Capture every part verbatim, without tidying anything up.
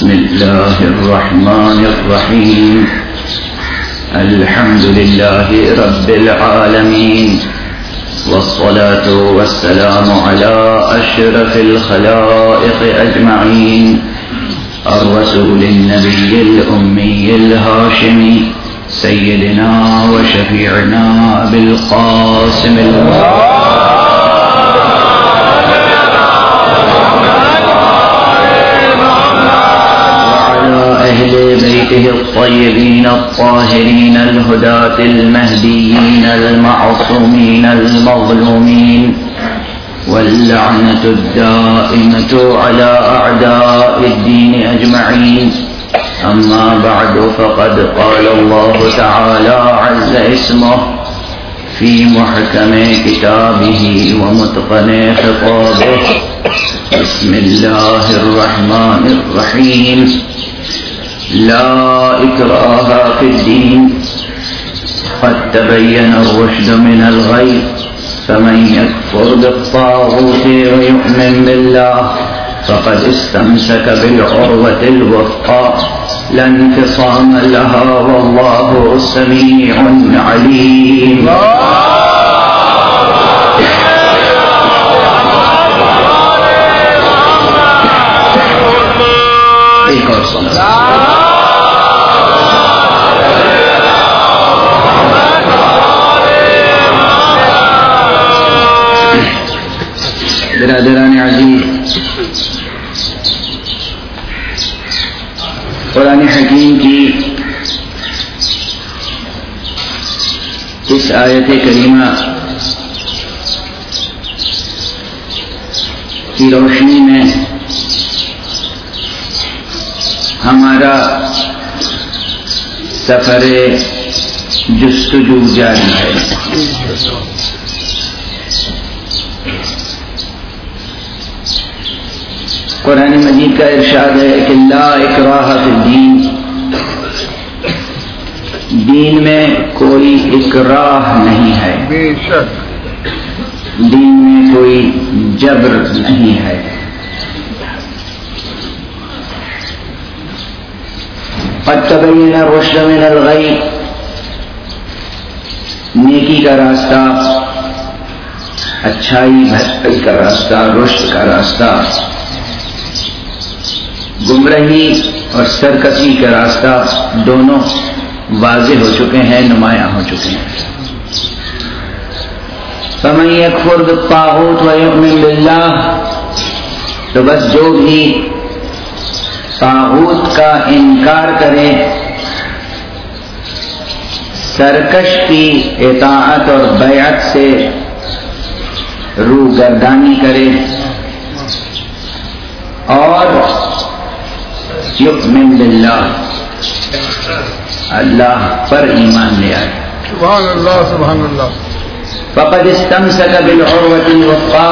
بسم الله الرحمن الرحيم. الحمد لله رب العالمين، والصلاة والسلام على أشرف الخلائق أجمعين، الرسول النبي الأمي الهاشمي، سيدنا وشفيعنا أبي القاسم المصطفى أهل بيته الطيبين الطاهرين الهداة المهديين المعصومين المظلومين، واللعنة الدائمة على أعداء الدين أجمعين. أما بعد، فقد قال الله تعالى عز اسمه في محكم كتابه ومتقن خطابه. بسم الله الرحمن الرحيم. لا إكراه في الدين، قد تبين الرشد من الغي، فمن يكفر بالطاغوت ويؤمن بالله فقد استمسك بالعروة الوثقى لا انفصام لها، والله سميع عليم. ایک اور صلاة. برادران عزیز، قرآن حکیم کی اس آیت کریمہ کی روشنی میں ہمارا سفر جستجو جاری ہے. قرآن مجید کا ارشاد ہے کہ لا اکراہ فی الدین، دین میں کوئی اکراہ نہیں ہے، بے شک دین میں کوئی جبر نہیں ہے. قد تبین الرشد من الغی، نیکی کا راستہ، اچھائی بھلائی کا راستہ، رشد کا راستہ، گمراہی اور سرکشی کا راستہ دونوں واضح ہو چکے ہیں، نمایاں ہو چکے ہیں. فمن یکفر بالطاغوت ویؤمن باللہ، تو بس جو بھی طاغوت کا انکار کرے، سرکش کی اطاعت اور بیعت سے روح گردانی کرے، اور یؤمن باللہ، اللہ پر ایمان لے آئے. سبحان اللہ سبحان اللہ. فقد استمسک بالعروۃ الوثقی،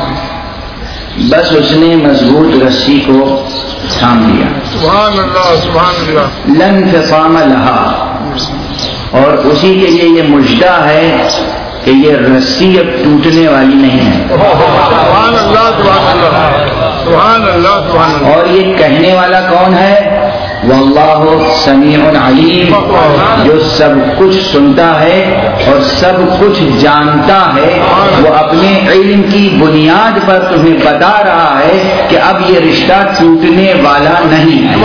بس اس نے مضبوط رسی کو تھام لیا. سبحان اللہ سبحان اللہ. لا انفصام لہا، اور اسی کے لیے یہ مجدہ ہے کہ یہ رسی اب ٹوٹنے والی نہیں ہے. سبحان اللہ سبحان اللہ سبحان اللہ سبحان اللہ. اور یہ کہنے والا کون ہے؟ واللہ سمیع علیم، جو سب کچھ سنتا ہے اور سب کچھ جانتا ہے. وہ اپنے علم کی بنیاد پر تمہیں بتا رہا ہے کہ اب یہ رشتہ ٹوٹنے والا نہیں ہے.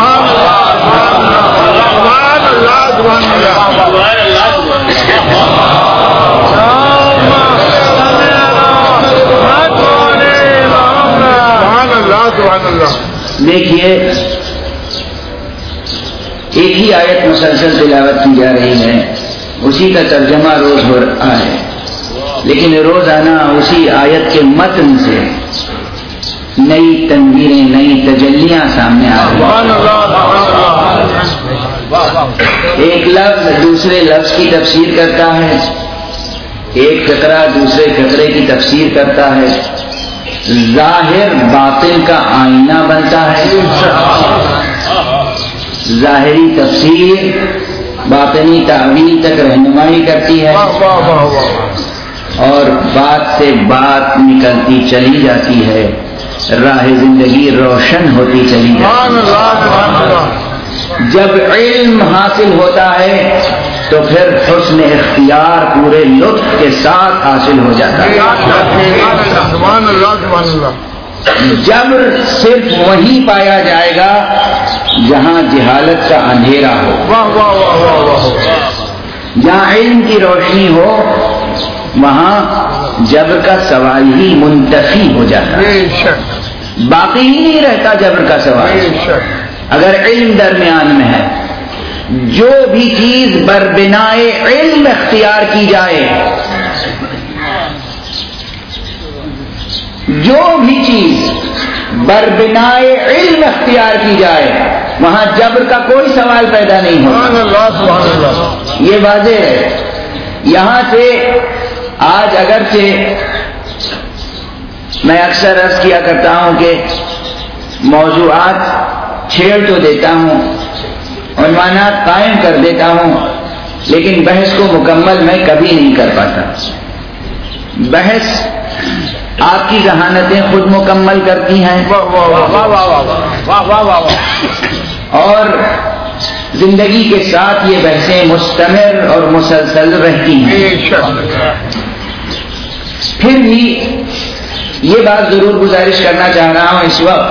دیکھیے، ایک ہی آیت مسلسل تلاوت کی جا رہی ہے، اسی کا ترجمہ روز ہو رہا ہے، لیکن روزانہ اسی آیت کے متن سے نئی تنویریں، نئی تجلیاں سامنے آ رہی ہیں. ایک لفظ دوسرے لفظ کی تفسیر کرتا ہے، ایک فقرہ دوسرے فقرے کی تفسیر کرتا ہے، ظاہر باطن کا آئینہ بنتا ہے. ظاہری تفسیر باطنی تعویل تک رہنمائی کرتی ہے، اور بات سے بات نکلتی چلی جاتی ہے، راہ زندگی روشن ہوتی چلی جاتی ہے. جب علم حاصل ہوتا ہے تو پھر حسن اختیار پورے لطف کے ساتھ حاصل ہو جاتا ہے. سبحان اللہ سبحان اللہ. جبر صرف وہیں پایا جائے گا جہاں جہالت کا اندھیرا ہو. واہ واہ واہ واہ واہ. جہاں علم کی روشنی ہو وہاں جبر کا سوال ہی منتفی ہو جاتا ہے. باقی ہی نہیں رہتا جبر کا سوال. اگر علم درمیان میں ہے، جو بھی چیز بربنائے علم اختیار کی جائے، جو بھی چیز بربنائے علم اختیار کی جائے وہاں جبر کا کوئی سوال پیدا نہیں ہوتا. یہ واضح ہے. یہاں سے آج اگرچہ میں اکثر عرض کیا کرتا ہوں کہ موضوعات چھیڑ تو دیتا ہوں، عنوانات قائم کر دیتا ہوں، لیکن بحث کو مکمل میں کبھی نہیں کر پاتا. بحث آپ کی ذہانتیں خود مکمل کرتی ہیں اور زندگی کے ساتھ یہ بحثیں مستمر اور مسلسل رہتی ہیں. پھر بھی یہ بات ضرور گزارش کرنا چاہ رہا ہوں اس وقت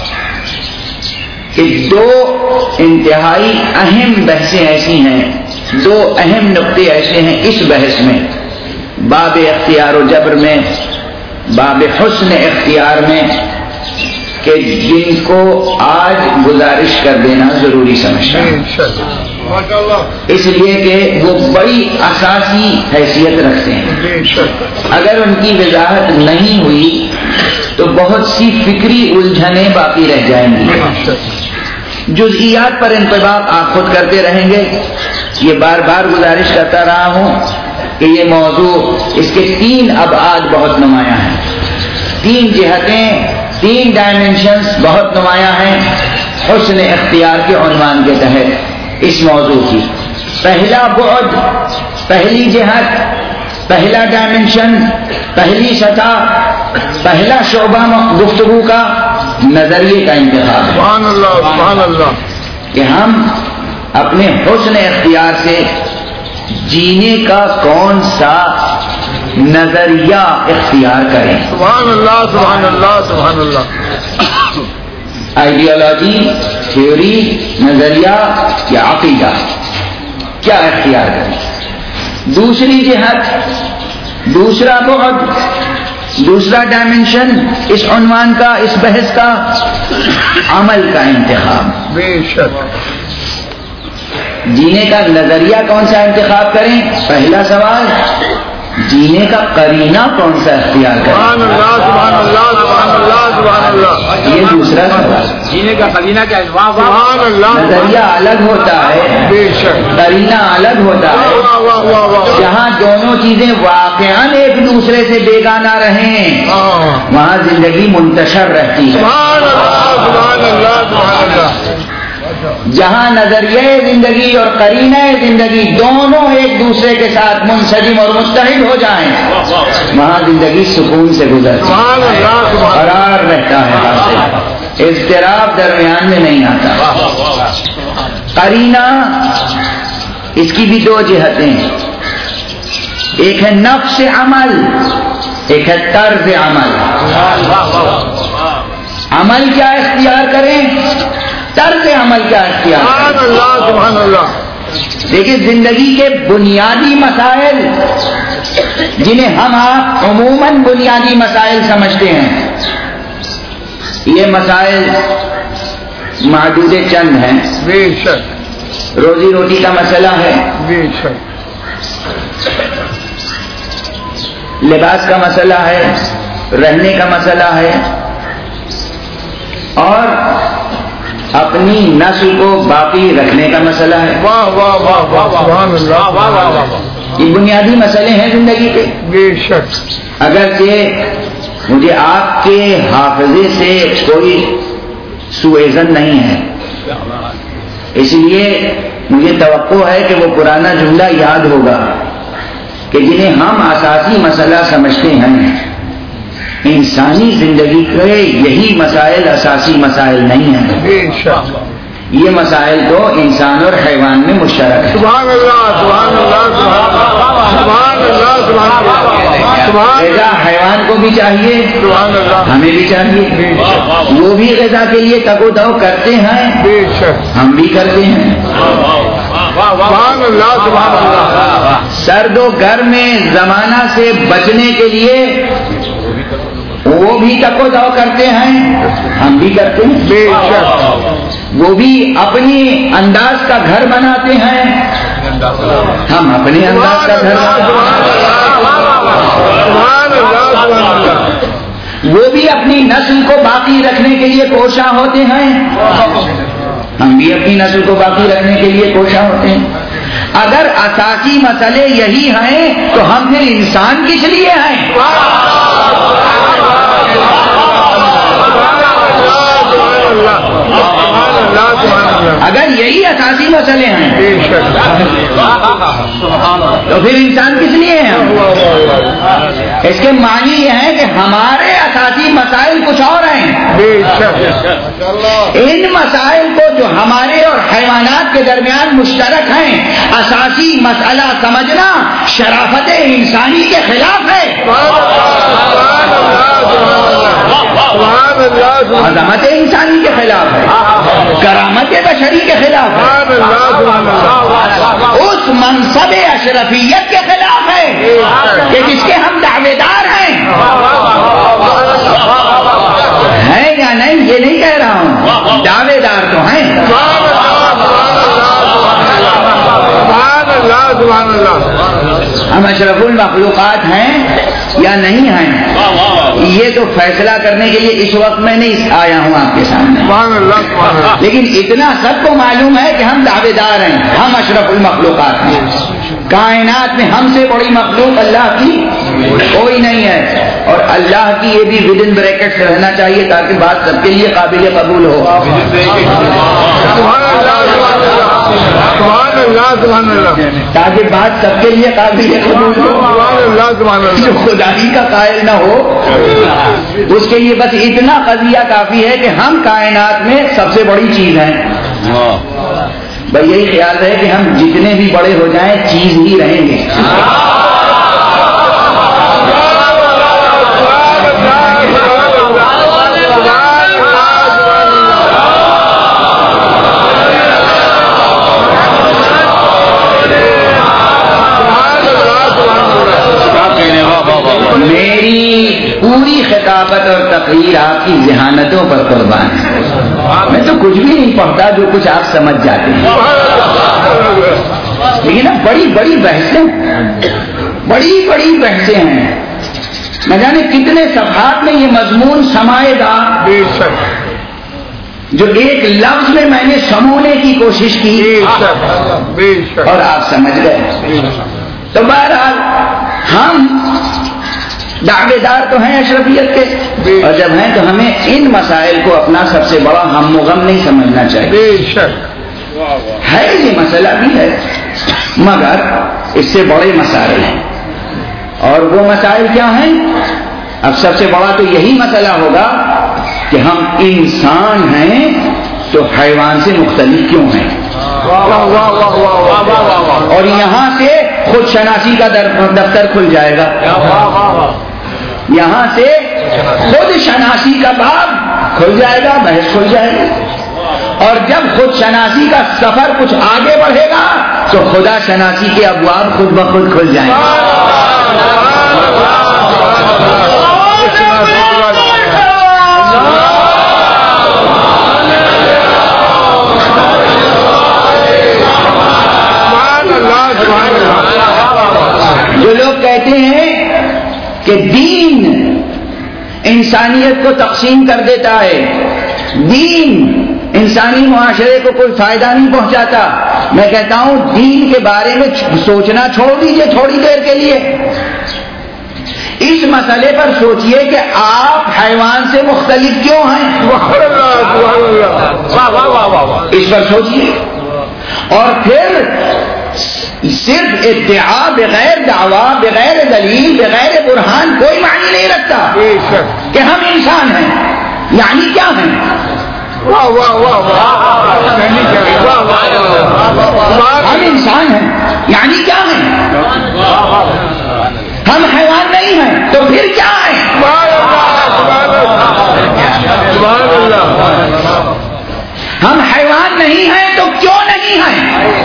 کہ دو انتہائی اہم بحثیں ایسی ہیں، دو اہم نقطے ایسے ہیں اس بحث میں، باب اختیار و جبر میں، باب حسن اختیار میں، کہ جن کو آج گزارش کر دینا ضروری سمجھتا ہوں، اس لیے کہ وہ بڑی اساسی حیثیت رکھتے ہیں. اگر ان کی وضاحت نہیں ہوئی تو بہت سی فکری الجھنیں باقی رہ جائیں گی. جزئیات پر انطباق آپ خود کرتے رہیں گے. یہ بار بار گزارش کرتا رہا ہوں کہ یہ موضوع، اس کے تین ابعاد بہت نمایاں ہیں، تین جہتیں، تین ڈائمینشنز بہت نمایاں ہیں حسن اختیار کے عنوان کے تحت اس موضوع کی. پہلا بعد، پہلی جہت، پہلا ڈائمینشن، پہلی سطح، پہلا شعبہ گفتگو کا نظریے کا انتخاب ہے. سبحان اللہ سبحان اللہ. کہ ہم اپنے حسن اختیار سے جینے کا کون سا نظریہ اختیار کریں. سبحان اللہ سبحان اللہ سبحان اللہ. آئیڈیالوجی، تھیوری، نظریہ یا عقیدہ، کیا اختیار کریں. دوسری جہت، دوسرا بعد، دوسرا ڈائمینشن اس عنوان کا، اس بحث کا، عمل کا انتخاب. بے شک. جینے کا نظریہ کون سا انتخاب کریں، پہلا سوال. جینے کا قرینہ کون سا اختیار کریں، سبحان اللہ سبحان اللہ سبحان اللہ سبحان اللہ. یہ دوسرا سوال. جینے کا قرینہ کیا ہے؟ سبحان اللہ. نظریہ الگ ہوتا ہے، بے شک. قرینہ الگ ہوتا ہے. واہ واہ واہ واہ. جہاں دونوں چیزیں واقعاً ایک دوسرے سے بیگانہ رہیں وہاں زندگی منتشر رہتی ہے. سبحان اللہ سبحان اللہ سبحان اللہ. جہاں نظریہ زندگی اور قرینہ زندگی دونوں ایک دوسرے کے ساتھ منسجم اور متحد ہو جائیں وہاں زندگی سکون سے گزرتی ہے، سبحان اللہ سبحان قرار رہتا ہے، حاصل اضطراب درمیان میں نہیں آتا. قرینہ، اس کی بھی دو جہتیں ہیں، ایک ہے نفس عمل، ایک ہے طرز عمل. عمل کیا اختیار کریں، طرز عمل کیا اختیار کریں. سبحان اللہ سبحان اللہ. دیکھیں زندگی کے بنیادی مسائل جنہیں ہم آپ عموماً بنیادی مسائل سمجھتے ہیں، یہ مسائل محدود چند ہیں. بے شک. روزی روٹی کا مسئلہ ہے، بے شک. لباس کا مسئلہ ہے، رہنے کا مسئلہ ہے، اور اپنی نسل کو باقی رکھنے کا مسئلہ ہے. واہ واہ واہ واہ سبحان اللہ. واہ واہ واہ. یہ بنیادی مسئلے ہیں زندگی کے. بے شک. اگرچہ مجھے آپ کے حافظے سے کوئی سوء ظن نہیں ہے، اس لیے مجھے توقع ہے کہ وہ پرانا جملہ یاد ہوگا کہ جنہیں ہم اساسی مسئلہ سمجھتے ہیں انسانی زندگی کے یہی مسائل اساسی مسائل نہیں ہیں. بے شک. یہ مسائل تو انسان اور حیوان میں مشترک ہے. سبحان اللہ سبحان اللہ سبحان اللہ سبحان اللہ. غذا حیوان کو بھی چاہیے, ہمیں بھی چاہیے. وہ بھی غذا کے لیے تگ و دو کرتے ہیں, ہم بھی کرتے ہیں. سبحان اللہ سبحان اللہ. سرد و گرم زمانہ سے بچنے کے لیے وہ بھی تگ و دو کرتے ہیں, ہم بھی کرتے ہیں. وہ بھی اپنی انداز کا گھر بناتے ہیں, ہم اپنے انداز کا گھر بناتے ہیں. وہ بھی اپنی نسل کو باقی رکھنے کے لیے کوشاں ہوتے ہیں, ہم بھی اپنی نسل کو باقی رکھنے کے لیے کوشاں ہوتے ہیں. اگر اساسی مسئلے یہی ہیں تو ہم پھر انسان کس لیے ہیں؟ اگر یہی اساسی مسئلے ہیں تو پھر انسان کس لیے ہیں؟ اس کے معنی یہ ہے کہ ہمارے اساسی مسائل کچھ اور ہیں. ان مسائل کو جو ہمارے اور حیوانات کے درمیان مشترک ہیں, اساسی مسئلہ سمجھنا شرافت انسانی کے خلاف ہے, عظمت انسانی کے خلاف ہے, کرامت بشری کے خلاف ہے, اس منصب اشرفیت کے خلاف ہے کہ جس کے ہم دعوے دار ہیں. ہیں یا نہیں یہ نہیں کہہ رہا ہوں, دعوے دار تو ہیں. ہم اشرف المخلوقات ہیں یا نہیں ہیں, یہ تو فیصلہ کرنے کے لیے اس وقت میں نہیں آیا ہوں آپ کے سامنے. لیکن اتنا سب کو معلوم ہے کہ ہم دعوے دار ہیں, ہم اشرف المخلوقات ہیں. کائنات میں ہم سے بڑی مخلوق اللہ کی کوئی نہیں ہے, اور اللہ کی یہ بھی ود ان بریکٹ رہنا چاہیے تاکہ بات سب کے لیے قابل قبول ہو. تاکہ بات سب کے لیے قابل قبول ہو. جو خدائی کا قائل نہ ہو اس کے لیے بس اتنا قضیہ کافی ہے کہ ہم کائنات میں سب سے بڑی چیز ہیں. بھائی یہی خیال رہے کہ ہم جتنے بھی بڑے ہو جائیں چیز ہی رہیں گے. میری پوری خطابت اور تقریر آپ کی ذہانتوں پر قربان ہے. میں تو کچھ بھی نہیں پڑھتا, جو کچھ آپ سمجھ جاتے ہیں. لیکن اب بڑی بڑی بحثیں بڑی بڑی بحثیں ہیں, نہ جانے کتنے صفحات میں یہ مضمون سمائے گا جو ایک لفظ میں میں نے سمونے کی کوشش کی اور آپ سمجھ گئے. تو بہرحال ہم دعوے دار تو ہیں اشرفیت کے, اور جب ہیں تو ہمیں ان مسائل کو اپنا سب سے بڑا ہم و غم نہیں سمجھنا چاہیے. ہے یہ مسئلہ بھی ہے مگر اس سے بڑے مسائل ہیں. اور وہ مسائل کیا ہیں؟ اب سب سے بڑا تو یہی مسئلہ ہوگا کہ ہم انسان ہیں تو حیوان سے مختلف کیوں ہیں, اور یہاں سے خود شناسی کا دفتر کھل جائے گا. یہاں سے خود شناسی کا باب کھل جائے گا, بحث کھل جائے گا. اور جب خود شناسی کا سفر کچھ آگے بڑھے گا تو خدا شناسی کے ابواب خود بخود کھل جائیں گے. جو لوگ کہتے ہیں کہ دین انسانیت کو تقسیم کر دیتا ہے, دین انسانی معاشرے کو کوئی فائدہ نہیں پہنچاتا, میں کہتا ہوں دین کے بارے میں سوچنا چھوڑ دیجئے تھوڑی دیر کے لیے. اس مسئلے پر سوچئے کہ آپ حیوان سے مختلف کیوں ہیں, اس پر سوچئے. اور پھر صرف ادعا بغیر دعویٰ, بغیر دلیل, بغیر برہان کوئی معنی نہیں رکھتا کہ ہم انسان ہیں. یعنی کیا ہیں؟ واہ واہ واہ واہ، ہم انسان ہیں یعنی کیا ہیں؟ ہم حیوان نہیں ہیں تو پھر کیا ہے؟ ہم حیوان نہیں ہیں تو کیوں نہیں ہیں؟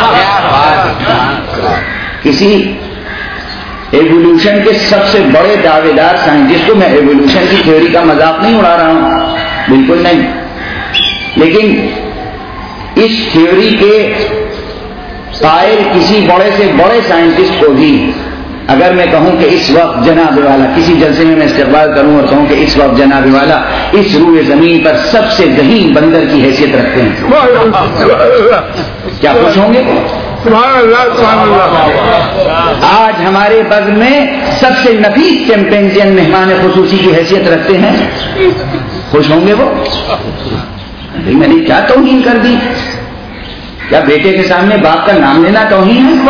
کسی ایوولوشن کے سب سے بڑے دعوے دار سائنٹسٹ کو میں ایوولوشن کی تھیوری کا مذاق نہیں اڑا رہا ہوں، بالکل نہیں، لیکن اس تھیوری کے قائل کسی بڑے سے بڑے سائنٹسٹ کو بھی اگر میں کہوں کہ اس وقت جناب والا کسی جلسے میں میں استقبال کروں اور کہوں کہ اس وقت جناب والا اس روئے زمین پر سب سے ذہین بندر کی حیثیت رکھتے ہیں، کیا خوش ہوں گے؟ سبحان اللہ سبحان اللہ۔ آج ہمارے بغل میں سب سے نفیس چیمپئن مہمان خصوصی کی حیثیت رکھتے ہیں، خوش ہوں گے وہ؟ میں نے کیا توہین کر دی؟ کیا بیٹے کے سامنے باپ کا نام لینا توہین ہے؟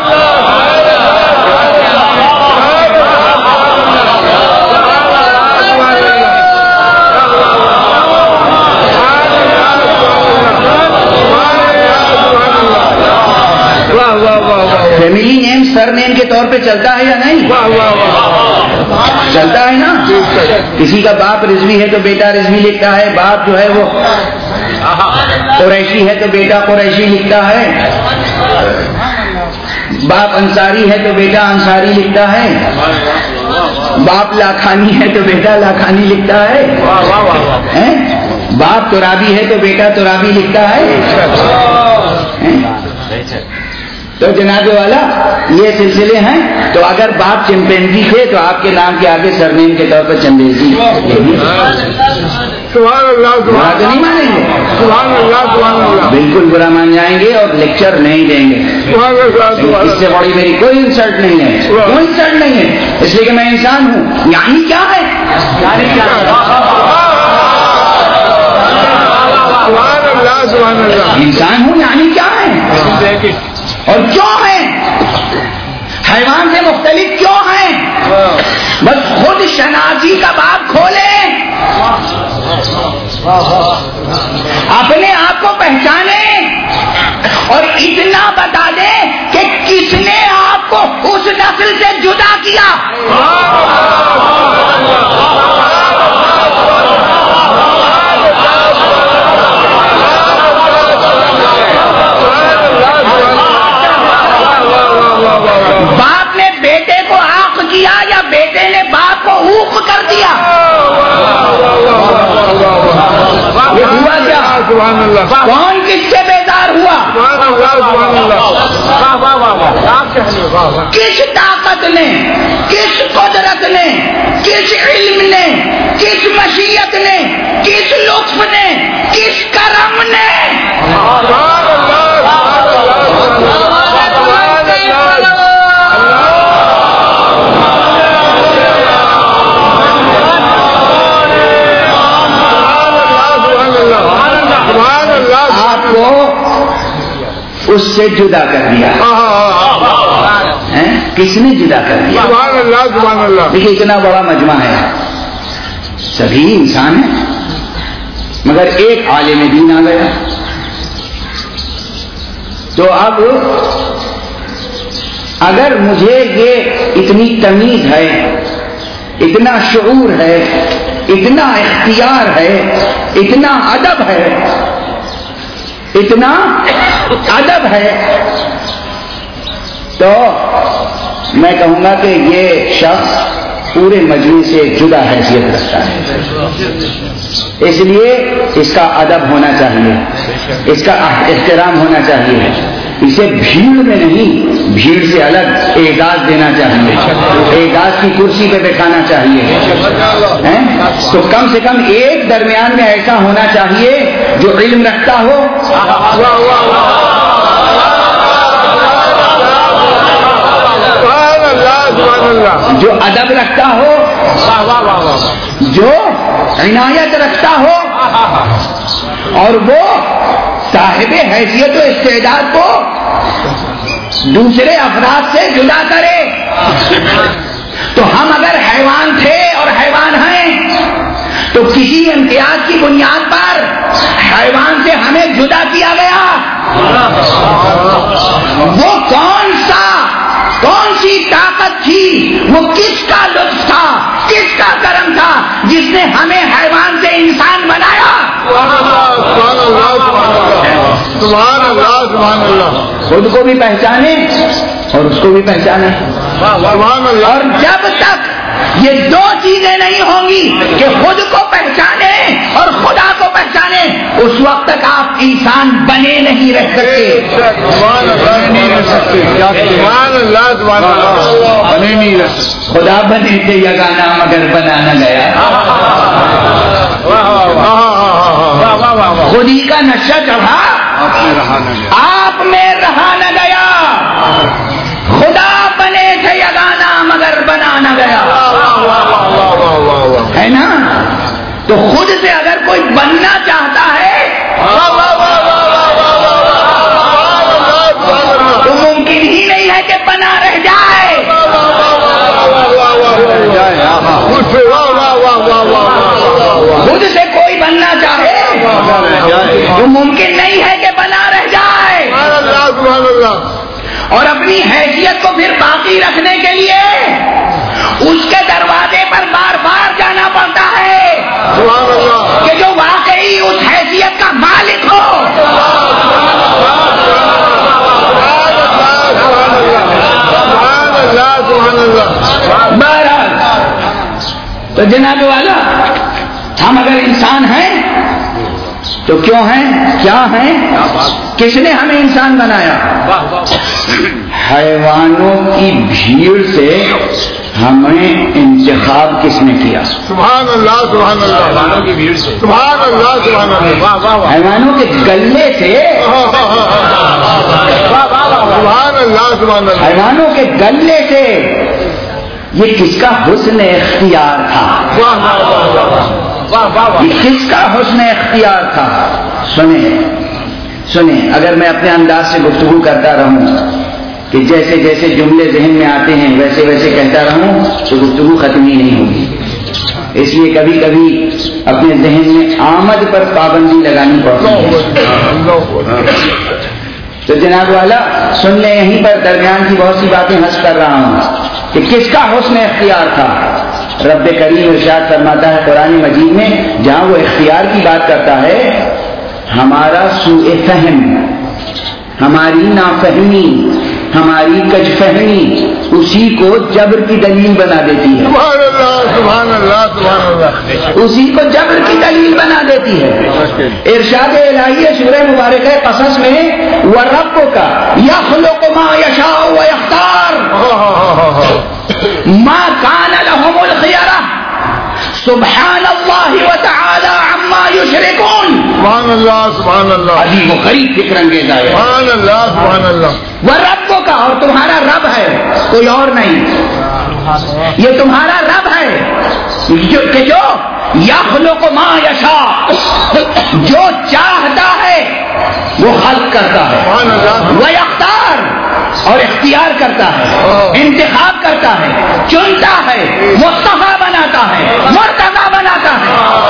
فیملی نیم سر نیم کے طور پہ چلتا ہے یا نہیں؟ چلتا ہے نا؟ کسی کا باپ رضوی ہے تو بیٹا رضوی لکھتا ہے، باپ جو ہے وہ قریشی ہے تو بیٹا قریشی لکھتا ہے، باپ انصاری ہے تو بیٹا انصاری لکھتا ہے، باپ لاکھانی ہے تو بیٹا لاکھانی لکھتا ہے، باپ ترابی ہے تو بیٹا ترابی لکھتا ہے۔ تو جناب والا یہ سلسلے ہیں، تو اگر باپ چمپینزی تھے تو آپ کے نام کے آگے سرنیم کے طور پر چندیزی، سبحان اللہ برا تو نہیں مانیں گے؟ سبحان اللہ سبحان اللہ، بالکل برا مان جائیں گے اور لیکچر نہیں دیں گے۔ اس سے بڑی میری کوئی انسلٹ نہیں ہے، کوئی انسلٹ نہیں ہے، اس لیے کہ میں انسان ہوں۔ یعنی کیا ہے؟ سبحان اللہ سبحان اللہ، انسان ہوں یعنی کیا ہے اور کیوں ہیں؟ حیوان سے مختلف کیوں ہیں؟ بس خود شناسی کا باب کھولیں، اپنے آپ کو پہچانیں اور اتنا بتا دیں کہ کس نے آپ کو اس نسل سے جدا کیا۔ باپ نے بیٹے کو آنکھ کیا یا بیٹے نے باپ کو اوپ کر دیا؟ یہ ہوا کیا؟ سبحان اللہ، کون کس سے بیدار ہوا؟ سبحان اللہ سبحان اللہ، کس طاقت نے، کس قدرت نے، کس علم نے، کس مشیت نے، کس لطف نے، کس کرم نے؟ سبحان اللہ آپ کو اس سے جدا کر دیا۔ کس نے جدا کر دیا؟ سبحان اللہ سبحان اللہ۔ دیکھیے اتنا بڑا مجمع ہے، سبھی انسان ہیں، مگر ایک عالم دین آ گیا، تو اب اگر مجھے یہ اتنی تمیز ہے، اتنا شعور ہے، اتنا اختیار ہے، اتنا ادب ہے، اتنا ادب ہے، تو میں کہوں گا کہ یہ شخص پورے مجموعے سے جدا حیثیت رکھتا ہے، اس لیے اس کا ادب ہونا چاہیے، اس کا احترام ہونا چاہیے، اسے بھیڑ میں نہیں، بھیڑ سے الگ اعزاز دینا چاہیے، اعزاز کی کرسی پہ بٹھانا چاہیے، تو کم سے کم ایک درمیان میں ایسا ہونا چاہیے جو علم رکھتا ہو، جو ادب رکھتا ہو، جو عنایت رکھتا ہو، اور وہ صاحب حیثیت و استعداد کو دوسرے افراد سے جدا کرے۔ تو ہم اگر حیوان تھے اور حیوان ہیں تو کسی امتیاز کی بنیاد پر حیوان سے ہمیں جدا کیا گیا؟ وہ کون سا کون سی طاقت تھی، وہ کس کا لطف تھا، کس کا کرم تھا جس نے ہمیں حیوان سے انسان بنایا؟ سبحان اللہ سبحان اللہ. خود کو بھی پہچانے اور اس کو بھی پہچانے. سبحان اللہ. اور جب تک یہ دو چیزیں نہیں ہوں گی کہ خود کو پہچانے اور خدا کو پہچانے، اس وقت تک آپ انسان بنے نہیں رہ سکتے. سبحان اللہ نہیں رہ سکتے. سبحان اللہ سبحان اللہ بنے نہیں رہ سکتے. خدا بنے تھے یگانا مگر بنانا گیا. خودی کا نشہ چڑھا آپ میں رہا نہ گیا. خدا بنے تھے یگانا مگر بنانا گیا، ہے نا؟ تو خود سے اگر کوئی بننا چاہتا ہے تو ممکن ہی نہیں ہے کہ بنا رہ جائے. خود سے کوئی بننا چاہے تو ممکن نہیں ہے کہ بنا رہ جائے. اور اپنی حیثیت کو پھر باقی رکھنے کے لیے اس کے دروازے پر بار بار جانا پڑتا ہے کہ جو واقعی اس حیثیت کا مالک ہو. بہرحال تو جناب والا، ہم اگر انسان ہیں تو کیوں ہیں، کیا ہیں، کس نے ہمیں انسان بنایا؟ حیوانوں کی بھیڑ سے ہمیں انتخاب کس نے کیا؟ سبحان اللہ سبحان اللہ. حیوانوں کی بھیڑ سے سبحان اللہ سبحان اللہ. حیوانوں کے گلے سے سبحان اللہ سبحان اللہ. حیوانوں کے گلے سے یہ کس کا حسن اختیار تھا؟ یہ کس کا حسن اختیار تھا؟ سنیں سنیں اگر میں اپنے انداز سے گفتگو کرتا رہوں کہ جیسے جیسے جملے ذہن میں آتے ہیں ویسے ویسے کہتا رہوں تو گفتگو ختم ہی نہیں ہوگی. اس لیے کبھی کبھی اپنے ذہن میں آمد پر پابندی لگانی پڑتی ہے. تو جناب والا سن لیں، یہیں پر درمیان کی بہت سی باتیں ہنس کر رہا ہوں کہ کس کا حسن اختیار تھا. رب کریم ارشاد فرماتا ہے قرآن مجید میں، جہاں وہ اختیار کی بات کرتا ہے، ہمارا سوء فہم، ہماری نافہمی، ہماری کج فہمی اسی کو جبر کی دلیل بنا دیتی ہے. سبحان اللہ سبحان اللہ سبحان اللہ. اسی کو جبر کی دلیل بنا دیتی ہے. ارشاد الہی سورہ مبارکہ قصص میں وَرَبُّكَ يَخْلُقُ مَا يَشَاءُ وَيَخْتَارُ مَا كَانَ لَهُمُ الْخِيَرَةُ سبحان اللہ وتعالی عما یشرکون. سبحان اللہ سبحان اللہ. عجیب و غریب فکر انگیز آئے. سبحان اللہ سبحان اللہ. وَرَبُّكَ کا اور تمہارا رب ہے، کوئی اور نہیں. یہ تمہارا رب ہے جو کہ جو یخلق ما یشاء، جو چاہتا ہے وہ خلق کرتا ہے، وَيَخْتَارُ اور اختیار کرتا ہے، انتخاب کرتا ہے، چنتا ہے، مصطفیٰ بناتا ہے، مرتضی بناتا ہے،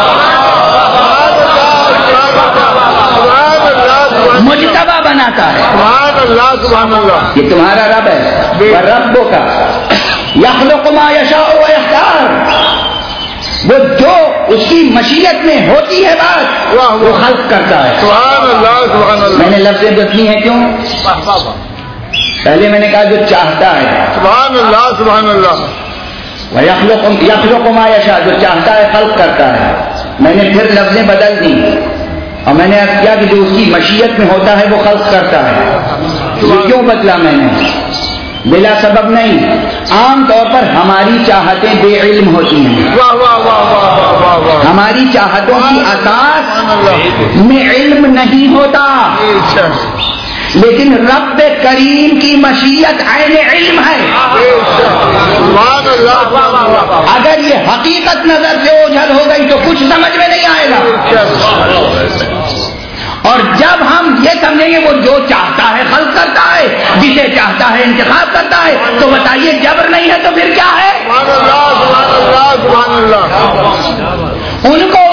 مجتبی بناتا ہے. سبحان اللہ سبحان اللہ. یہ تمہارا رب ہے. رب کا یخلق ما یشاء ویختار، وہ جو اس کی مشیت میں ہوتی ہے بات وہ خلق کرتا ہے. سبحان اللہ سبحان اللہ. میں نے لفظیں رکھی ہیں کیوں؟ پہلے میں نے کہا جو چاہتا ہے. سبحان اللہ سبحان اللہ. یخلق یخلق ما یشاء، جو چاہتا ہے خلق کرتا ہے. میں نے پھر لفظیں بدل دی اور میں نے کیا کہ جو اس کی مشیت میں ہوتا ہے وہ خلق کرتا ہے. یہ کیوں بدلا میں نے؟ بلا سبب نہیں. عام طور پر ہماری چاہتیں بے علم ہوتی ہیں. واہ واہ واہ واہ واہ واہ. ہماری چاہتوں کی اساس میں علم نہیں ہوتا، لیکن رب کریم کی مشیت عین علم ہے. سبحان اللہ. اگر یہ حقیقت نظر سے اوجھل ہو گئی تو کچھ سمجھ میں نہیں آئے گا. اور جب ہم یہ سمجھیں گے وہ جو چاہتا ہے خلق کرتا ہے، جسے چاہتا ہے انتخاب کرتا ہے، تو بتائیے جبر نہیں ہے تو پھر کیا ہے؟ سبحان اللہ سبحان اللہ سبحان اللہ. ان کو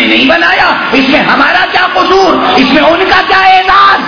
نہیں بنایا، اس میں ہمارا کیا قصور، اس میں ان کا کیا اعزاز؟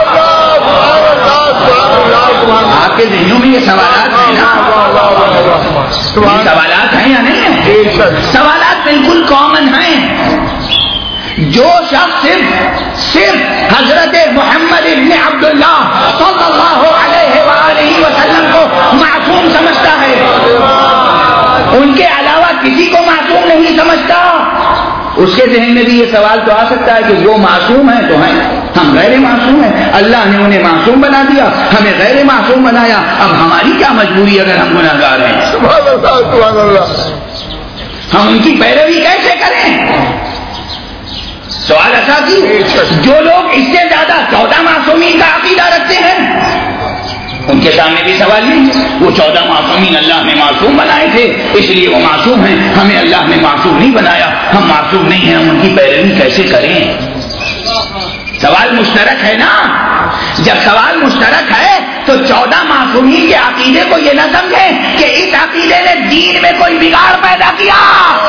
آپ کے ذہنوں میں یہ سوالات ہیں نا؟ یہ سوالات ہیں یا نہیں ہیں؟ سوالات بالکل کامن ہیں. جو شخص صرف صرف حضرت محمد ابن عبداللہ صلی اللہ علیہ وآلہ وسلم کو معصوم سمجھتا ہے، ان کے علاوہ کسی کو معصوم نہیں سمجھتا، اس کے ذہن میں بھی یہ سوال تو آ سکتا ہے کہ وہ معصوم ہیں تو ہیں، ہم غیر معصوم ہیں، اللہ نے انہیں معصوم بنا دیا، ہمیں غیر معصوم بنایا، اب ہماری کیا مجبوری اگر ہم گناہ گار ہیں؟ سبحان اللہ سبحان اللہ، ہم ان کی پیروی کیسے کریں؟ سوال ایسا کہ جو لوگ اس سے زیادہ چودہ معصومین کا عقیدہ رکھتے ہیں ان کے سامنے بھی سوال نہیں، وہ چودہ معصومین اللہ نے معصوم بنائے تھے اس لیے وہ معصوم ہیں، ہمیں اللہ نے معصوم نہیں بنایا، ہم معصوم نہیں ہیں، ہم ان کی پیروی کیسے کریں؟ سوال مشترک ہے نا. جب سوال مشترک ہے تو چودہ معصومین کے عقیدے کو یہ نہ سمجھیں کہ اس عقیدے نے دین میں کوئی بگاڑ پیدا کیا.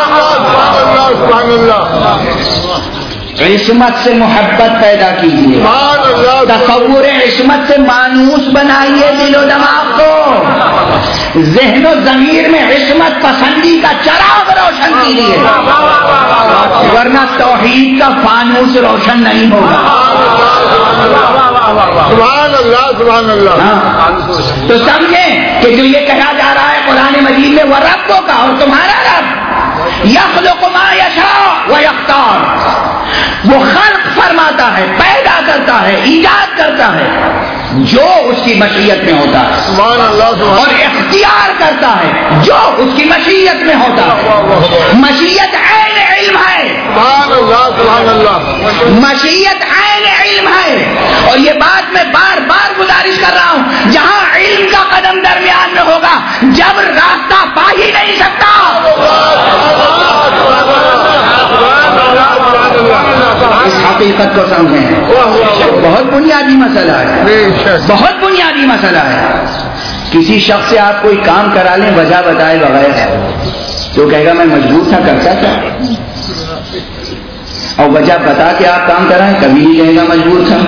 عصمت سے محبت پیدا کیجیے، تصور عصمت سے مانوس بنائیے دل و دماغ کو، ذہن و ضمیر میں عصمت پسندی کا چراغ روشن کیجیے، ورنہ توحید کا فانوس روشن نہیں ہوگا. سبحان اللہ سبحان اللہ. تو سمجھیں کہ جو یہ کہا جا رہا ہے قرآن مجید میں، وہ ربوں کا اور تمہارا رب یخلق ما یشاء و یختار، وہ خلق فرماتا ہے، پیدا کرتا ہے، ایجاد کرتا ہے جو اس کی مشیت میں ہوتا ہے، سبحان اللہ، اور اختیار کرتا ہے جو اس کی مشیت میں ہوتا ہے. مشیت عین علم ہے، سبحان اللہ سبحان اللہ، مشیت عین علم ہے. اور یہ بات میں بار بار گزارش کر رہا ہوں، جہاں علم کا قدم درمیان میں ہوگا جب راستہ پا ہی نہیں سکتا. اس حقیقت کو سمجھیں، بہت بنیادی مسئلہ ہے، بہت بنیادی مسئلہ ہے. کسی شخص سے آپ کوئی کام کرا لیں وجہ بتائے بغیر تو کہے گا میں مجبور تھا، کرتا تھا، اور وجہ بتا کے آپ کام کرائیں کبھی نہیں کہے گا مجبور تھا.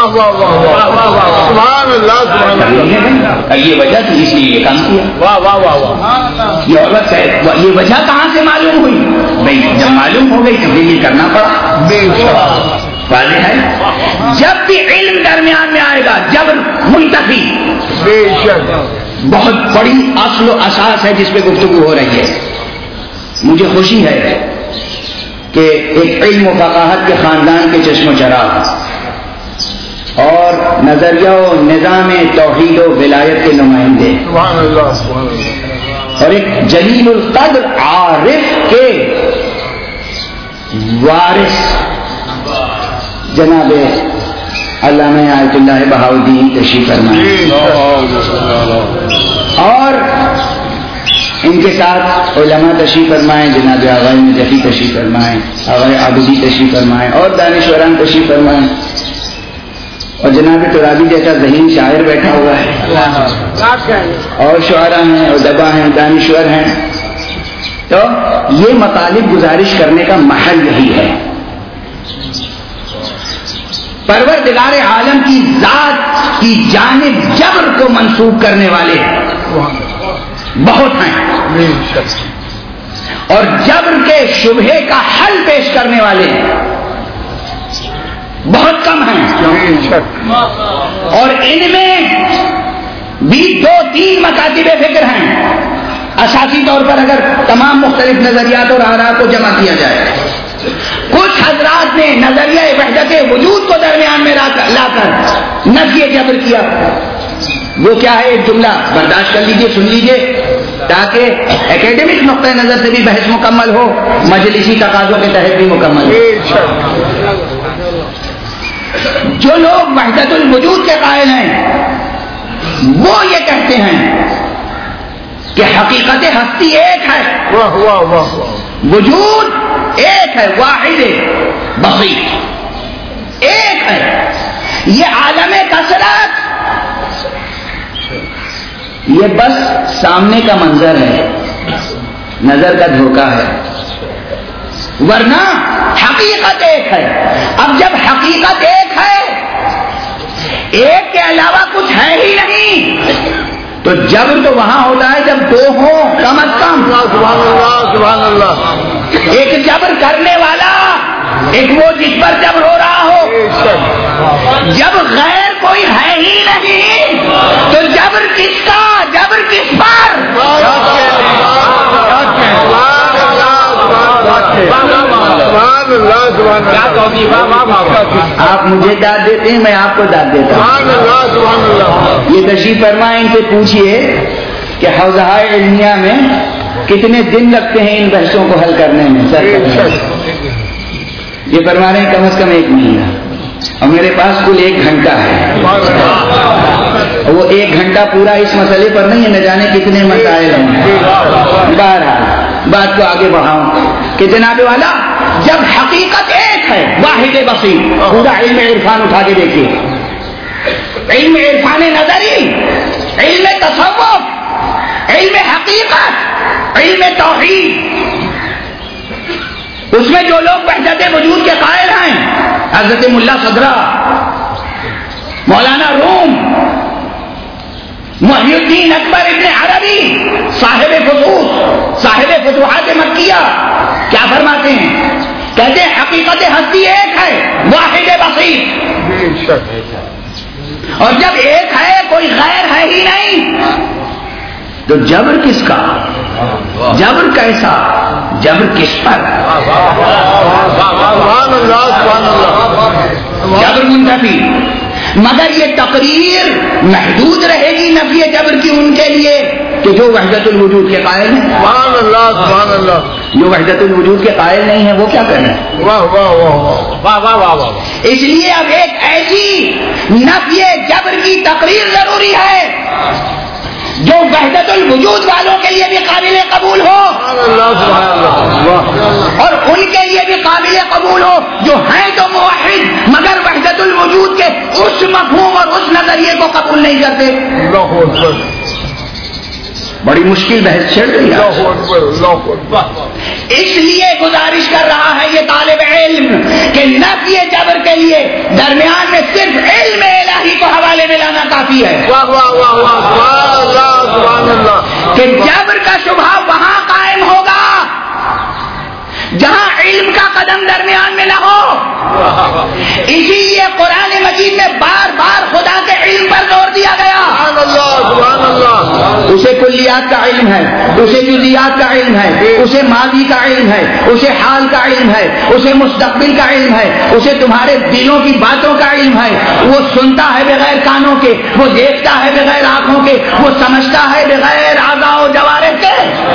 سبحان اللہ سبحان اللہ، یہ وجہ تھی اس لیے یہ کام کیا. واہ واہ واہ واہ، یہ عورت ہے، یہ وجہ کہاں سے معلوم ہوئی؟ بھائی جب معلوم ہو گئی تو یہ کرنا پڑا. واضح ہے. جب بھی علم درمیان میں آئے گا جبر منتفی، بے شک بہت بڑی اصل و اساس ہے جس پہ گفتگو ہو رہی ہے. مجھے خوشی ہے کہ ایک علم و فقاہت کے خاندان کے چشم و چراغ اور نظریہ و نظام توحید و ولایت کے نمائندے، سبحان اللہ سبحان اللہ، اور ایک جلیل القدر عارف کے وارث جناب علامہ آیت اللہ بہاؤالدین تشریف فرمائے، اور ان کے ساتھ علماء تشریف فرمائیں، جناب آغا نجفی تشریف فرمائیں، آغا عابدی تشریف فرمائیں، اور دانشوران تشریف فرمائیں، اور جناب ترابی جیسا ذہین شاعر بیٹھا ہوا ہے، اور شعراء ہیں، ادبا ہیں، دانشور ہیں. تو یہ مطالب گزارش کرنے کا محل یہی ہے. پروردگار عالم کی ذات کی جانب جبر کو منسوب کرنے والے بہت ہیں، اور جبر کے شبہے کا حل پیش کرنے والے بہت کم ہیں. اور ان میں بھی دو تین مکاتب فکر ہیں. اساسی طور پر اگر تمام مختلف نظریات اور آراء کو جمع کیا جائے، کچھ حضرات نے نظریہ وحدت وجود کو درمیان میں لا کر نفی جبر کیا. وہ کیا ہے؟ ایک جملہ برداشت کر لیجئے، سن لیجئے، تاکہ اکیڈمک نقطۂ نظر سے بھی بحث مکمل ہو، مجلسی تقاضوں کے تحت بھی مکمل ہو. جو لوگ وحدت الوجود کے قائل ہیں وہ یہ کہتے ہیں کہ حقیقت ہستی ایک ہے، واہ واہ واہ، وجود ایک ہے، واحد بقی ایک ہے. یہ عالم کثرت یہ بس سامنے کا منظر ہے، نظر کا دھوکہ ہے، ورنہ حقیقت حقیقت ایک ہے. اب جب حقیقت ایک ہے، ایک کے علاوہ کچھ ہے ہی نہیں، تو جبر تو وہاں ہوتا ہے جب دو ہوں کم از کم. سبحان اللہ سبحان اللہ. ایک جبر کرنے والا، ایک وہ جس پر جبر ہو رہا ہو. جب غیر کوئی ہے ہی نہیں تو جبر کس کا، جبر کس پر؟ آپ مجھے داد دیتے ہیں، میں آپ کو داد دیتا ہوں. یہ تشریف فرمائیں، ان سے پوچھئے کہ حوزہ علمیہ میں کتنے دن لگتے ہیں ان بحثوں کو حل کرنے میں. سر یہ فرما رہے ہیں کم از کم ایک مہینہ، اور میرے پاس کل ایک گھنٹہ ہے. وہ ایک گھنٹہ پورا اس مسئلے پر نہیں ہے، نہ جانے کتنے مسائل ہیں. بہرحال بات کو آگے بڑھاؤں کہ جناب والا، جب حقیقت ایک ہے، واحد بصیر، پورا علم عرفان اٹھا کے دیکھیے، علم عرفان نظری، علم تصوف، علم حقیقت، علم توحید، اس میں جو لوگ وحدت وجود کے قائل ہیں، حضرت ملا صدرہ، مولانا روم، محی الدین اکبر ابن عربی، صاحب فتوح، صاحب فتوحات مکیہ، کیا فرماتے ہیں؟ کہتے ہیں حقیقت ہستی ایک ہے، واحد بصیر. اور جب ایک ہے، کوئی غیر ہے ہی نہیں، تو جبر کس کا، جبر کیسا، جبر کس پر؟ جبر منتفی. مگر یہ تقریر محدود رہے گی نفی جبر کی ان کے لیے کہ جو وحدت الوجود کے قائل ہیں. سبحان اللہ سبحان اللہ. جو وحدت الوجود کے قائل نہیں ہیں وہ کیا کریں؟ واہ واہ واہ واہ واہ واہ واہ. اس لیے اب ایک ایسی نفی جبر کی تقریر ضروری ہے جو وحدت الوجود والوں کے لیے بھی قابل قبول ہو، اور ان کے لیے بھی قابل قبول ہو جو ہیں تو موحد مگر وحدت الوجود کے اس مفہوم اور اس نظریے کو قبول نہیں کرتے. بڑی مشکل بحث چھڑ رہی ہے. اس لیے گزارش کر رہا ہے یہ طالب علم کہ نفی جبر کے لیے درمیان میں صرف علم الہی کو حوالے میں لانا کافی ہے. کہ جبر کا شبہ وہاں قائم ہوگا جہاں علم کا قدم درمیان میں نہ ہو. اسی لیے قرآن مجید میں بار بار خدا کے علم پر زور دیا گیا. اسے کلیات کا علم ہے، اسے جزیات کا علم ہے، اسے ماضی کا علم ہے، اسے حال کا علم ہے، اسے مستقبل کا علم ہے، اسے تمہارے دلوں کی باتوں کا علم ہے. وہ سنتا ہے بغیر کانوں کے، وہ دیکھتا ہے بغیر آنکھوں کے، وہ سمجھتا ہے بغیر اعضاء و جوارح کے.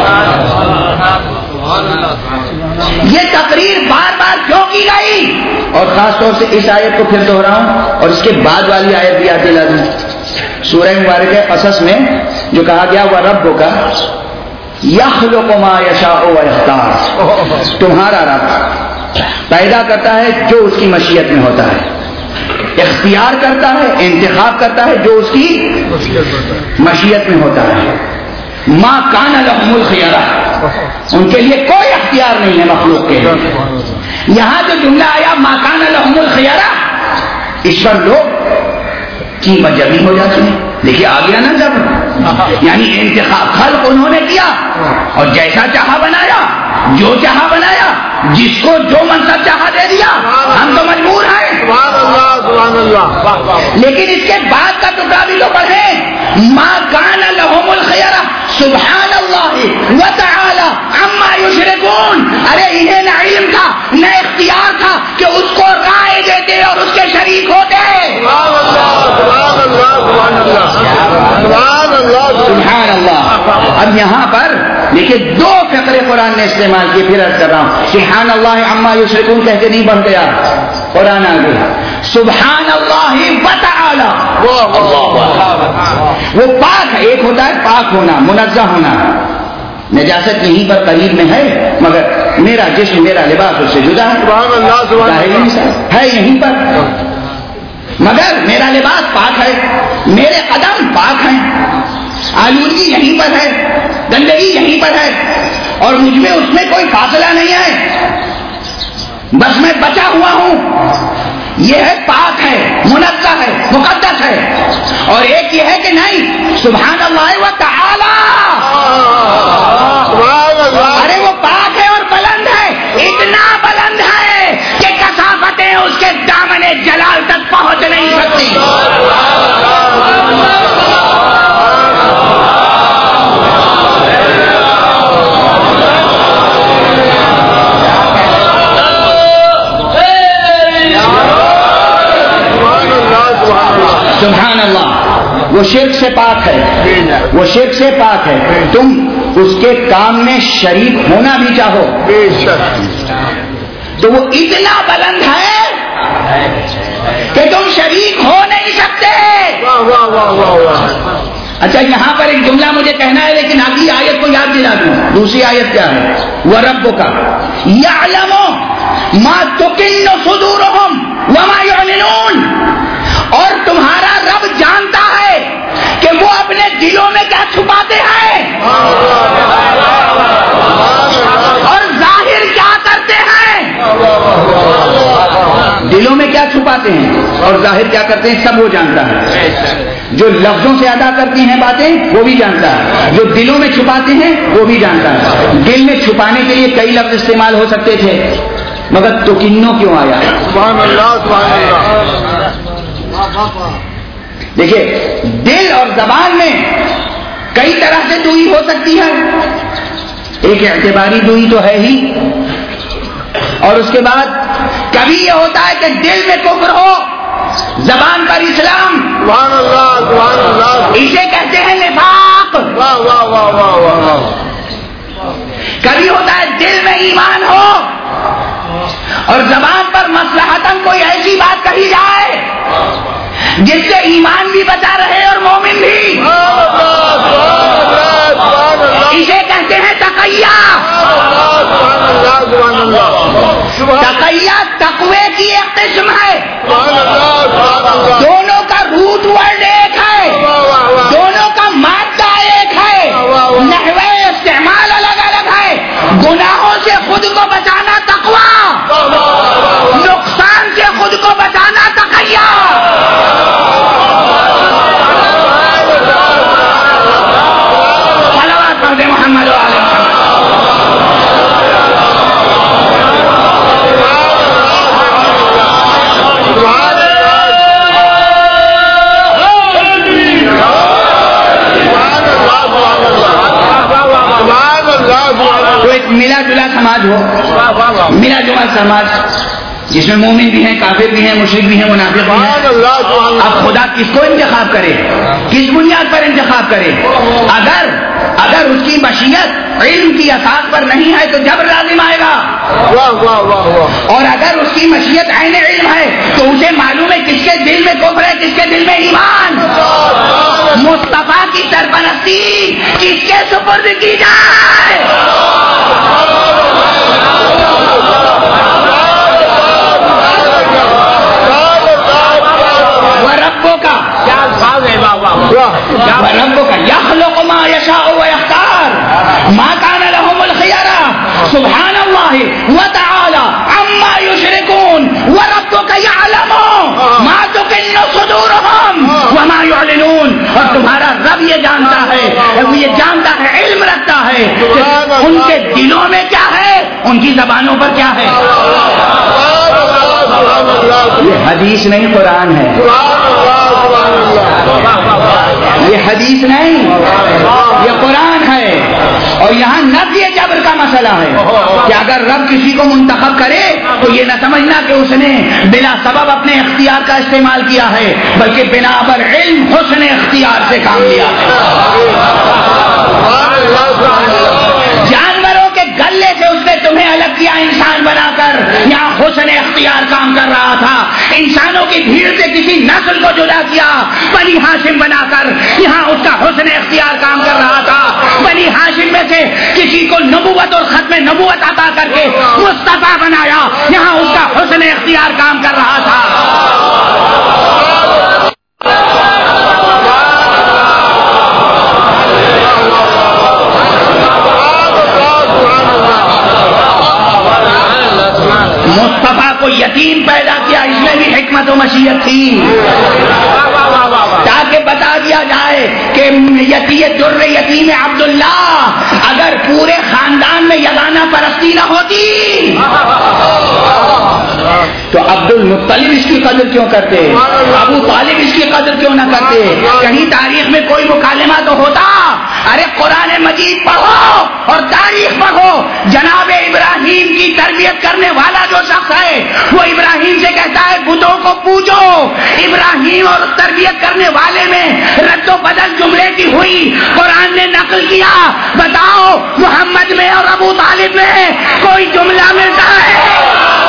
یہ تقریر بار بار کیوں کی گئی؟ اور خاص طور سے اس آیت کو پھر دہراؤں اور اس کے بعد والی آیت بھی آتی لازم. سورہ مبارکہ قصص میں جو کہا گیا وہ رب کا یخلق ما یشاء و یختار، تمہارا رب پیدا کرتا ہے جو اس کی مشیت میں ہوتا ہے، اختیار کرتا ہے، انتخاب کرتا ہے جو اس کی مشیت میں ہوتا ہے. ما کان لهم الخیرہ، ان کے لیے کوئی اختیار نہیں ہے مخلوق کے. یہاں جو جملہ آیا ما کان لهم الخیرہ، اس پر لوگ چیمہ جبی ہو جاتی ہے. دیکھیے آ گیا نا جب، یعنی انتخاب خلق انہوں نے کیا اور جیسا چاہا بنایا، جو چاہا بنایا، جس کو جو منصب چاہا دے دیا. ہم تو مجبور ہیں. سبحان اللہ سبحان اللہ. لیکن اس کے بعد کا ٹکڑا بھی تو پڑھیں، ما کان لهم الخیرہ سبحان اللہ وتعالی عما یشرکون. ارے انہیں نہ علم تھا نہ اختیار تھا کہ اس کو رائے دیتے اور اس کے شریک ہوتے. سبحان اللہ سبحان اللہ سبحان اللہ سبحان اللہ. اب یہاں پر دیکھیے دو فقرے قرآن نے استعمال کیے، پھر عرض کر رہا ہوں سبحان اللہ عما یشرکون کہہ کے نہیں بڑھ گیا، قرآن آگے سبحان اللہ وتعالی. وہ پاک ہے، ایک ہوتا ہے پاک ہونا، منزہ ہونا. نجاست یہیں پر قریب میں ہے مگر میرا جسم میرا لباس اس سے جدا ہے. سبحان اللہ سبحان اللہ. ہے یہیں پر مگر میرا لباس پاک ہے، میرے قدم پاک ہیں، آلودگی یہیں پر ہے، گندگی یہیں پر ہے، اور مجھ میں اس میں کوئی فاصلہ نہیں ہے. بس میں بچا ہوا ہوں، یہ ہے پاک ہے، منزہ ہے، مقدس ہے. اور ایک یہ ہے کہ نہیں، سبحان اللہ و تعالی، ارے وہ پاک ہے اور بلند ہے، اتنا بلند ہے کہ کثافتیں اس کے دامن جلال تک پہنچ نہیں سکتی. سبحان اللہ، وہ شرک سے پاک ہے، وہ شرک سے پاک ہے. تم اس کے کام میں شریک ہونا بھی چاہو تو وہ اتنا بلند ہے کہ تم شریک ہو نہیں سکتے. اچھا یہاں پر ایک جملہ مجھے کہنا ہے لیکن اگلی آیت کو یاد دلا دوں. دوسری آیت کیا ہے؟ وَرَبُّكَ يَعْلَمُ مَا تُكِنُّ صُدُورُهُمْ وَمَا يُعْلِنُونَ، اور تمہارا رب جانتا ہے کہ وہ اپنے دلوں میں کیا چھپاتے ہیں اور ظاہر کیا کرتے ہیں. دلوں میں کیا چھپاتے ہیں اور ظاہر کیا کرتے ہیں سب وہ جانتا ہے. جو لفظوں سے ادا کرتی ہیں باتیں وہ بھی جانتا ہے، جو دلوں میں چھپاتے ہیں وہ بھی جانتا ہے. دل میں چھپانے کے لیے کئی لفظ استعمال ہو سکتے تھے مگر تو کنو کیوں آیا؟ سبحان اللہ سبحان اللہ. دیکھیے دل اور زبان میں کئی طرح سے دوئی ہو سکتی ہے. ایک اعتباری دوئی تو ہے ہی، اور اس کے بعد کبھی یہ ہوتا ہے کہ دل میں کفر ہو، زبان پر اسلام. سبحان اللہ سبحان اللہ. اسے کہتے ہیں نفاق. واہ واہ واہ واہ واہ. کبھی ہوتا ہے دل میں ایمان ہو اور زبان پر مصلحتاً کوئی ایسی بات کہی جائے جس سے ایمان بھی بچا رہے اور مومن بھی. اسے کہتے ہیں تقیہ. تقیہ تقوی کی ایک قسم ہے. دونوں کا روٹ ورڈ ایک ہے، دونوں کا مادہ ایک ہے، نحوے استعمال الگ الگ ہے. گناہوں سے خود کو بچانا تقوی، نقصان سے خود کو بچانا تقیہ. صلوات پڑھ دے محمد علیہ تو ایک ملا جلا سماج ہو، ملا جلا سماج جس میں مومن بھی ہیں، کافر بھی ہیں، مشرک بھی ہیں، منافق بھی ہیں. اب خدا کس کو انتخاب کرے، کس بنیاد پر انتخاب کرے؟ اگر اگر اس کی مشیت علم کی اساس پر نہیں ہے تو جبر لازم آئے گا. اور اگر اس کی مشیت عین علم ہے تو اسے معلوم ہے کس کے دل میں کفر ہے، کس کے دل میں ایمان. مصطفیٰ کی سرپرستی کس کے سپرد کی جائے؟ وربوں کا وربوں کا یخلق ما یشاء ویختار ما کان لهم الخیارہ. سبحان اللہ وتعالی عما یشرکون. وربک یعلم ما تکن صدورهم وما یعلنون. اور تمہارا رب یہ جانتا ہے، وہ یہ جانتا ہے، علم رکھتا ہے کہ ان کے دلوں میں کیا ہے، ان کی زبانوں پر کیا ہے. یہ حدیث نہیں قرآن ہے، یہ حدیث نہیں یہ قرآن ہے. اور یہاں نفی جبر کا مسئلہ ہے کہ اگر رب کسی کو منتخب کرے تو یہ نہ سمجھنا کہ اس نے بلا سبب اپنے اختیار کا استعمال کیا ہے، بلکہ بنا پر علم حسن اختیار سے کام لیا ہے. جانوروں کے گلے سے اس نے تمہیں الگ کیا انسان بنا کر، یہاں حسن اختیار کام کر رہا تھا. انسانوں کی بھیڑ سے کسی نسل کو جدا کیا بنی ہاشم بنا کر، یہاں اس کا حسن اختیار کام کر رہا تھا. بنی ہاشم میں سے کسی کو نبوت اور ختم نبوت عطا کر کے مصطفیٰ بنایا، یہاں اس کا حسن اختیار کام کر رہا تھا. تاکہ بتا دیا جائے کہ یتیم در یتیم عبداللہ اگر پورے خاندان میں یگانہ پرستی نہ ہوتی تو عبد المطلب اس کی قدر کیوں کرتے، ابو طالب اس کی قدر کیوں نہ کرتے؟ کہیں تاریخ میں کوئی مکالمہ تو ہوتا؟ ارے قرآن مجید پڑھو اور تاریخ پڑھو، جناب ابراہیم کی تربیت کرنے والا جو شخص ہے وہ ابراہیم سے کہتا ہے بتوں کو پوجو، ابراہیم اور تربیت کرنے والے میں رد و بدل جملے کی ہوئی، قرآن نے نقل کیا، بتاؤ محمد میں اور ابو طالب میں کوئی جملہ ملتا ہے؟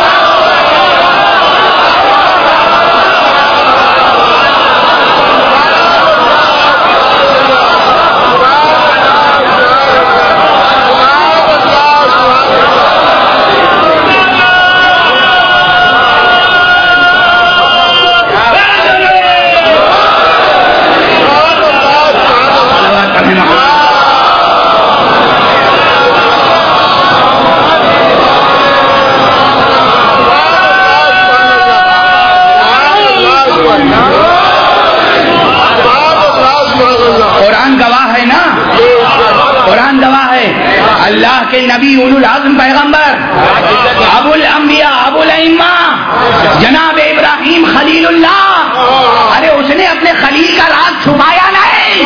اللہ کے نبی اولو العزم پیغمبر ابو الانبیاء ابو الائمہ جناب ابراہیم خلیل اللہ، ارے اس نے اپنے خلیل کا راز چھپایا نہیں۔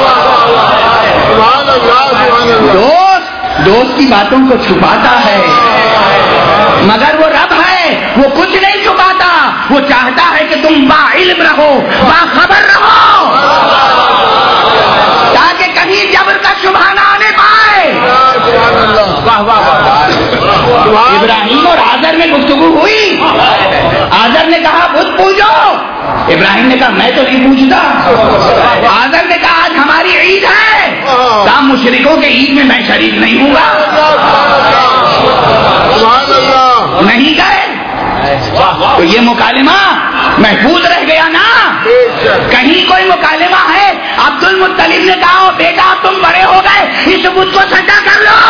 دوست دوست کی باتوں کو چھپاتا ہے، مگر وہ رب ہے، وہ کچھ نہیں چھپاتا، وہ چاہتا ہے کہ تم با علم رہو، باخبر رہو، تاکہ کہیں جبر کا شبہ نہ آنے پائے۔ ابراہیم اور آزر میں گفتگو ہوئی، آزر نے کہا بت پوجو، ابراہیم نے کہا میں تو نہیں پوچھتا۔ آزر نے کہا آج ہماری عید ہے، کہا مشرکوں کے عید میں میں شریک نہیں ہوں گا، نہیں گئے۔ تو یہ مکالمہ محفوظ رہ گیا نا۔ کہیں کوئی مکالمہ ہے عبد المطلب نے کہا بیٹا تم بڑے ہو گئے اس بت کو سجدہ کر لو،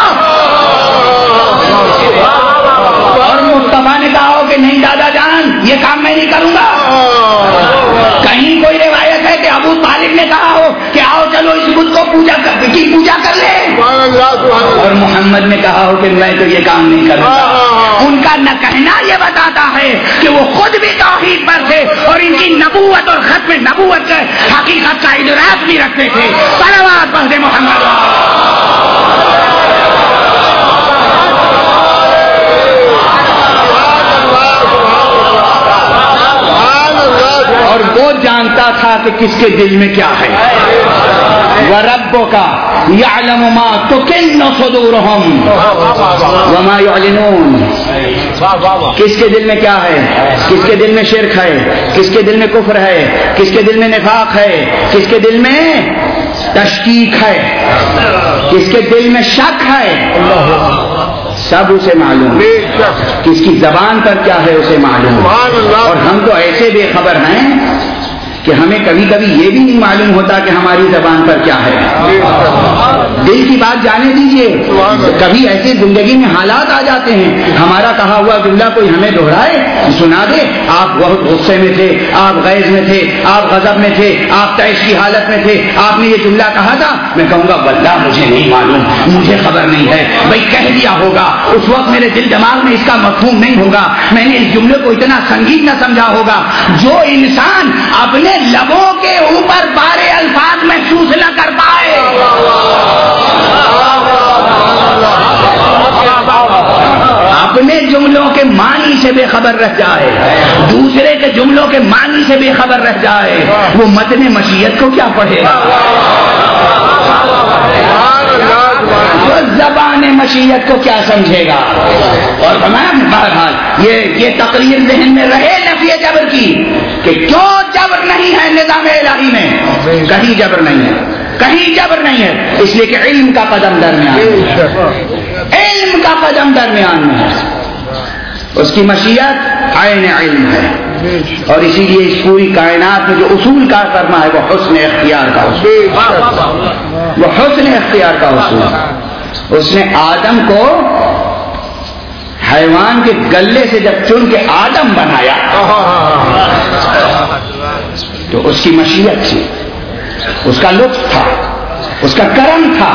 اور مصطفیٰ نے کہا ہو کہ نہیں دادا جان یہ کام میں نہیں کروں گا۔ کہیں کوئی روایت ہے کہ ابو طالب نے کہا ہو کہ آؤ چلو اس بت کو پوجا کی پوجا کر لے، اور محمد نے کہا ہو کہ میں تو یہ کام نہیں کروں گا۔ ان کا نہ کہنا یہ بتاتا ہے کہ وہ خود بھی توحید پر تھے اور ان کی نبوت اور ختم نبوت کے حقیقت کا ادراک بھی رکھتے تھے۔ صلوات پڑھتے محمد۔ اور وہ جانتا تھا کہ کس کے دل میں کیا ہے۔ وَرَبُّكَ يَعْلَمُ مَا تُكِنُّ صُدُورُهُمْ وَمَا يُعْلِنُونَ۔ کس کے دل میں کیا ہے، کس کے دل میں شرک ہے، کس کے دل میں کفر ہے، کس کے دل میں نفاق ہے، کس کے دل میں تشکیک ہے، کس کے دل میں شک ہے، سب اسے معلوم، کس کی زبان پر کیا ہے اسے معلوم۔ اور ہم تو ایسے بے خبر ہیں کہ ہمیں کبھی کبھی یہ بھی نہیں معلوم ہوتا کہ ہماری زبان پر کیا ہے۔ دل کی بات جانے دیجئے، کبھی ایسے زندگی میں حالات آ جاتے ہیں، ہمارا کہا ہوا جملہ کوئی ہمیں دہرائے سنا دے، آپ بہت غصے میں تھے، آپ غیظ میں تھے، آپ غضب میں تھے، آپ طیش کی حالت میں تھے، آپ نے یہ جملہ کہا تھا، میں کہوں گا واللہ مجھے نہیں معلوم، مجھے خبر نہیں ہے، بھائی کہہ دیا ہوگا، اس وقت میرے دل دماغ میں اس کا مفہوم نہیں ہوگا، میں نے اس جملے کو اتنا سنگین نہ سمجھا ہوگا۔ جو انسان اپنے لبوں کے اوپر بارے الفاظ محسوس نہ کر پائے، اپنے جملوں کے معنی سے بے خبر رہ جائے، دوسرے کے جملوں کے معنی سے بے خبر رہ جائے، وہ متن مشیت کو کیا پڑھے گا؟ وہ زبان مشیت کو کیا سمجھے گا؟ اور بہرحال یہ یہ تقریر ذہن میں رہے نفی جبر کی کہ کیوں جبر نہیں ہے نظام الہی میں، کہیں جبر نہیں ہے، کہیں جبر نہیں ہے، اس لیے کہ علم کا قدم درمیان ہے، علم کا قدم درمیان میں ہے، اس کی مشیت عین علم ہے، اور اسی لیے اس پوری کائنات میں جو اصول کار کرنا ہے وہ حسن اختیار کا اصول، وہ حسن اختیار کا اصول۔ اس نے آدم کو حیوان کے گلے سے جب چن کے آدم بنایا تو اس کی مشیت تھی، اس کا لطف تھا، اس کا کرم تھا،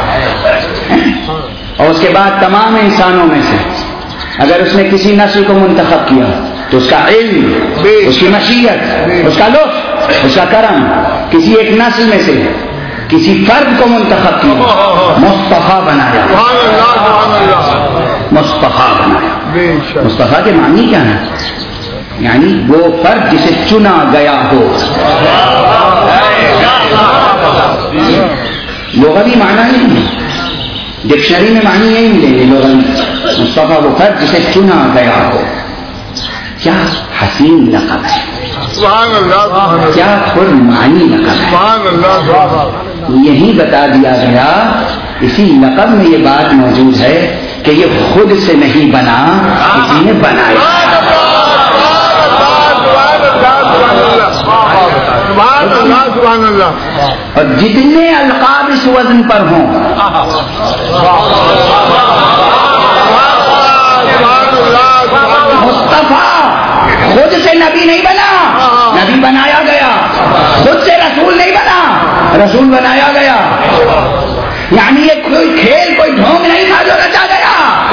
اور اس کے بعد تمام انسانوں میں سے اگر اس نے کسی نسل کو منتخب کیا تو اس کا علم، اس کی مشیت، اس کا لطف، اس کا کرم، کسی ایک نسل میں سے کسی فرد کو منتخب کیا، مصطفیٰ بنایا، مصطفیٰ بنایا۔ مصطفیٰ کے معنی کیا ہے؟ یعنی وہ فرد جسے چنا گیا ہو۔ لغوی معنی نہیں ہے، ڈکشنری میں معنی یہی ملیں گے لغوی۔ مصطفیٰ وہ فرد جسے چنا گیا ہو۔ کیا حسین لقب ہے، کیا پر معنی لقب ہے۔ یہی بتا دیا گیا، اسی لقب میں یہ بات موجود ہے کہ یہ خود سے نہیں بنا، کسی نے بنایا۔ اور جتنے القاب اس وزن پر ہوں، مصطفیٰ خود سے نبی نہیں بنا، نبی بنایا گیا۔ خود سے رسول نہیں بنا، رسول بنایا گیا۔ یعنی یہ کوئی کھیل، کوئی ڈھونگ نہیں تھا جو رچا گیا۔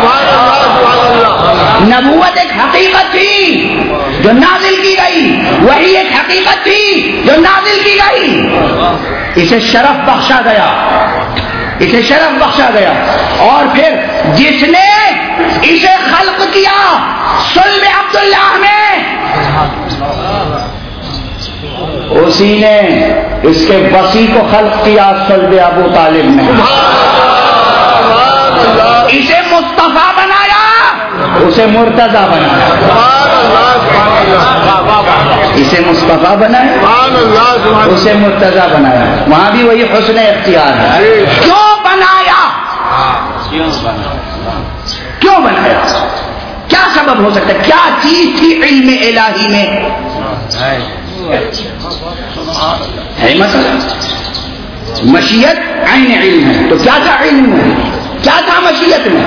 نبوت ایک حقیقت تھی جو نازل کی گئی، وہی ایک حقیقت تھی جو نازل کی گئی۔ اسے شرف بخشا گیا، اسے شرف بخشا گیا۔ اور پھر جس نے اسے خلق کیا صلب عبداللہ میں، اسی نے اس کے وسیع کو خلق کیا صلب ابو طالب میں۔ اسے مصطفیٰ بنایا، اسے مرتضیٰ بنایا۔ اسے مصطفیٰ بنایا، اسے مرتضیٰ بنایا۔ وہاں بھی وہی حسن اختیار ہے۔ کیوں بنایا؟ کیوں بنایا؟ کیا سبب ہو سکتا ہے؟ کیا چیز تھی علم الہی میں؟ ہے مسئلہ مشیت عین علم ہے، تو کیا تھا علم میں؟ کیا تھا مشیت میں؟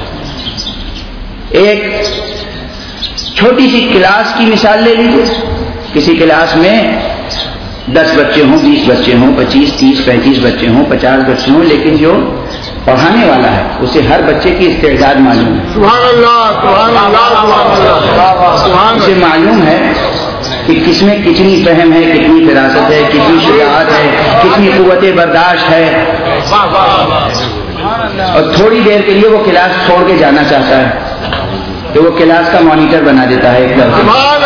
ایک چھوٹی سی کلاس کی مثال لے لیجیے۔ کسی کلاس میں دس بچے ہوں، بیس بچے ہوں، پچیس تیس پینتیس بچے ہوں، پچاس بچے ہوں، لیکن جو پڑھانے والا ہے اسے ہر بچے کی استعداد معلوم ہے۔ سبحان اللہ، سبحان اللہ، سبحان اسے معلوم ہے کہ کس میں کتنی فہم ہے، کتنی فراست ہے، کتنی شجاعت ہے، کتنی قوت برداشت ہے۔ اور تھوڑی دیر کے لیے وہ کلاس چھوڑ کے جانا چاہتا ہے تو وہ کلاس کا مانیٹر بنا دیتا ہے ایک طرف۔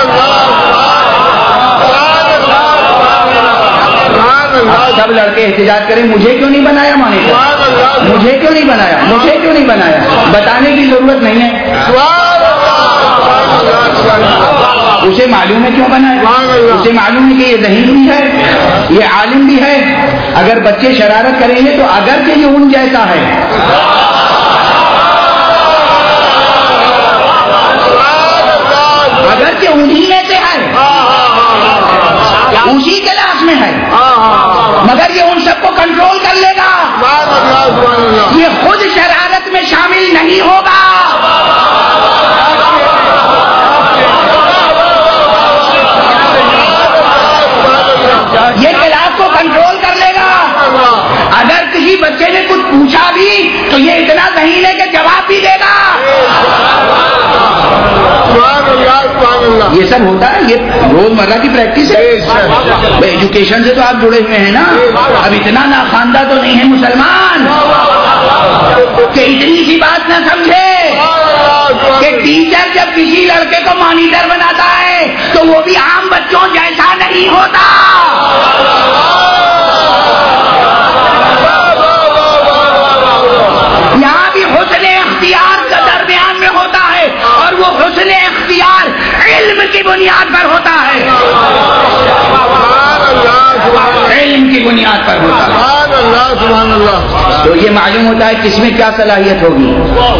سب لڑکے احتجاج کریں، مجھے کیوں نہیں بنایا مانیٹر، مجھے کیوں نہیں بنایا، مجھے کیوں نہیں بنایا؟ بتانے کی ضرورت نہیں ہے، اسے معلوم ہے کیوں بنایا۔ اسے معلوم ہے کہ یہ ذہین بھی ہے، یہ عالم بھی ہے۔ اگر بچے شرارت کریں گے تو اگرچہ یہ ان جیسا ہے، اگرچہ انہی میں سے ہے، اسی کلاس میں ہے، مگر یہ ان سب کو کنٹرول کر لے گا، یہ خود شرارت میں شامل نہیں ہوگا۔ یہ کلاس کو کنٹرول کر لے گا۔ اگر کسی بچے نے کچھ پوچھا بھی تو یہ اتنا ذہین ہے کہ جواب بھی دے گا۔ یہ سب ہوتا ہے، یہ روزمرہ کی پریکٹس ہے۔ ایجوکیشن سے تو آپ جڑے ہوئے ہیں نا، اب اتنا ناخواندہ تو نہیں ہے مسلمان کہ اتنی سی بات نہ سمجھے کہ ٹیچر جب کسی لڑکے کو مانیٹر بناتا ہے تو وہ بھی عام بچوں جیسا نہیں ہوتا۔ یہاں بھی حسن اختیار کا درمیان میں ہوتا ہے، اور وہ حسن اختیار علم کی بنیاد پر ہوتا ہے، علم کی بنیاد پر ہوتا ہے۔ تو یہ معلوم ہوتا ہے کس میں کیا صلاحیت ہوگی۔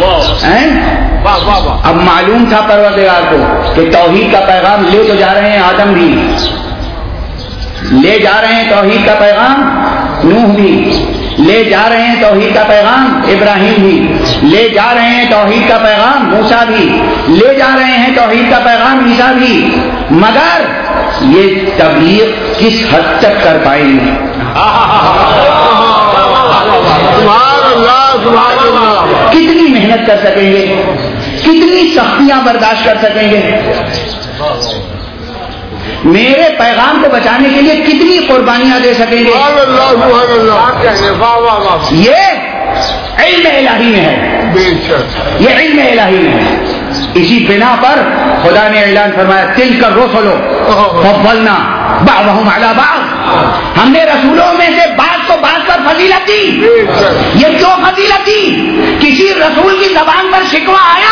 اب معلوم تھا پروردگار کو کہ توحید کا پیغام لے تو جا رہے ہیں آدم بھی، لے جا رہے ہیں توحید کا پیغام نوح بھی، لے جا رہے ہیں توحید کا پیغام ابراہیم بھی، لے جا رہے ہیں توحید کا پیغام موسیٰ بھی، لے جا رہے ہیں توحید کا پیغام عیسیٰ بھی، مگر یہ تبلیغ کس حد تک کر پائیں گے؟ کتنی محنت کر سکیں گے؟ کتنی سختیاں برداشت کر سکیں گے؟ میرے پیغام کو بچانے کے لیے کتنی قربانیاں دے سکیں گے؟ یہ علم الہی میں ہے، یہ علم الہی میں ہے۔ اسی بنا پر خدا نے اعلان فرمایا تلک الرسل فضلنا بعضهم علی بعض، ہم نے رسولوں میں سے بعض کو بعض پر فضیلت دی۔ یہ کیوں فضیلت دی؟ کسی رسول کی زبان پر شکوہ آیا،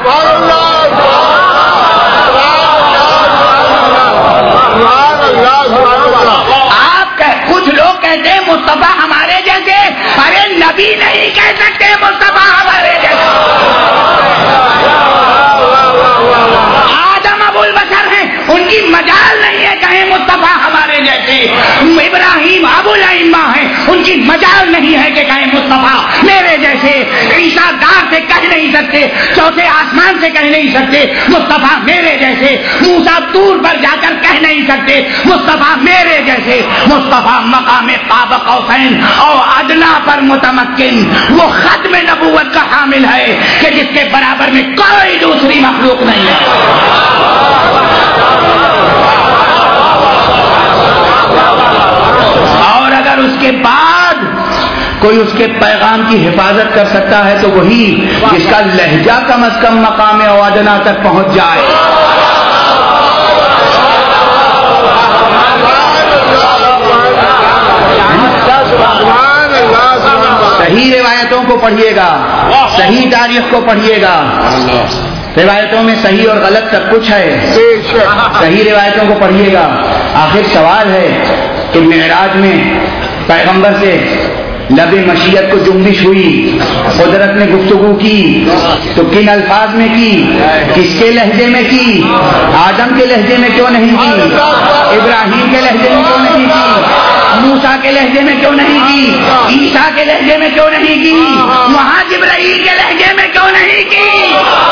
آپ کچھ لوگ کہتے ہیں مصطفیٰ ہمارے جیسے، ارے نبی نہیں کہہ سکتے مصطفیٰ ہمارے جیسے، آدم ابو البشر ہیں، ان کی مجال نہیں ہے کہیں مصطفیٰ ہمارے جیسے، ابراہیم ابو الائمہ ہیں، ان کی مجال نہیں ہے کہ کہیں مصطفیٰ میرے جیسے، عیسیٰ دار سے کہہ نہیں سکتے، چوتھے آسمان سے کہہ نہیں سکتے مصطفیٰ میرے جیسے، موسیٰ طور پر جا کر کہہ نہیں سکتے مصطفیٰ میرے جیسے، مصطفیٰ مقام قاب قوسین اور ادنا پر متمکن، وہ ختم نبوت کا حامل ہے کہ جس کے برابر میں کوئی دوسری مخلوق نہیں ہے۔ اور اگر اس کے بعد کوئی اس کے پیغام کی حفاظت کر سکتا ہے تو وہی جس کا لہجہ کم از کم مقام اوادنا تک پہنچ جائے۔ صحیح روایتوں کو پڑھیے گا، صحیح تاریخ کو پڑھیے گا، روایتوں میں صحیح اور غلط سب کچھ ہے، صحیح روایتوں کو پڑھیے گا۔ آخر سوال ہے کہ معراج میں پیغمبر سے لب مشیت کو جنبش ہوئی، قدرت نے گفتگو کی تو کن الفاظ میں کی، کس کے لہجے میں کی؟ آدم کے لہجے میں کیوں نہیں کی؟ ابراہیم کے لہجے میں کیوں نہیں کی؟ موسیٰ کے لہجے میں کیوں نہیں کی؟ عیسیٰ کے لہجے میں کیوں نہیں کی؟ وہاں جبرائیل کے لہجے میں کیوں نہیں کی؟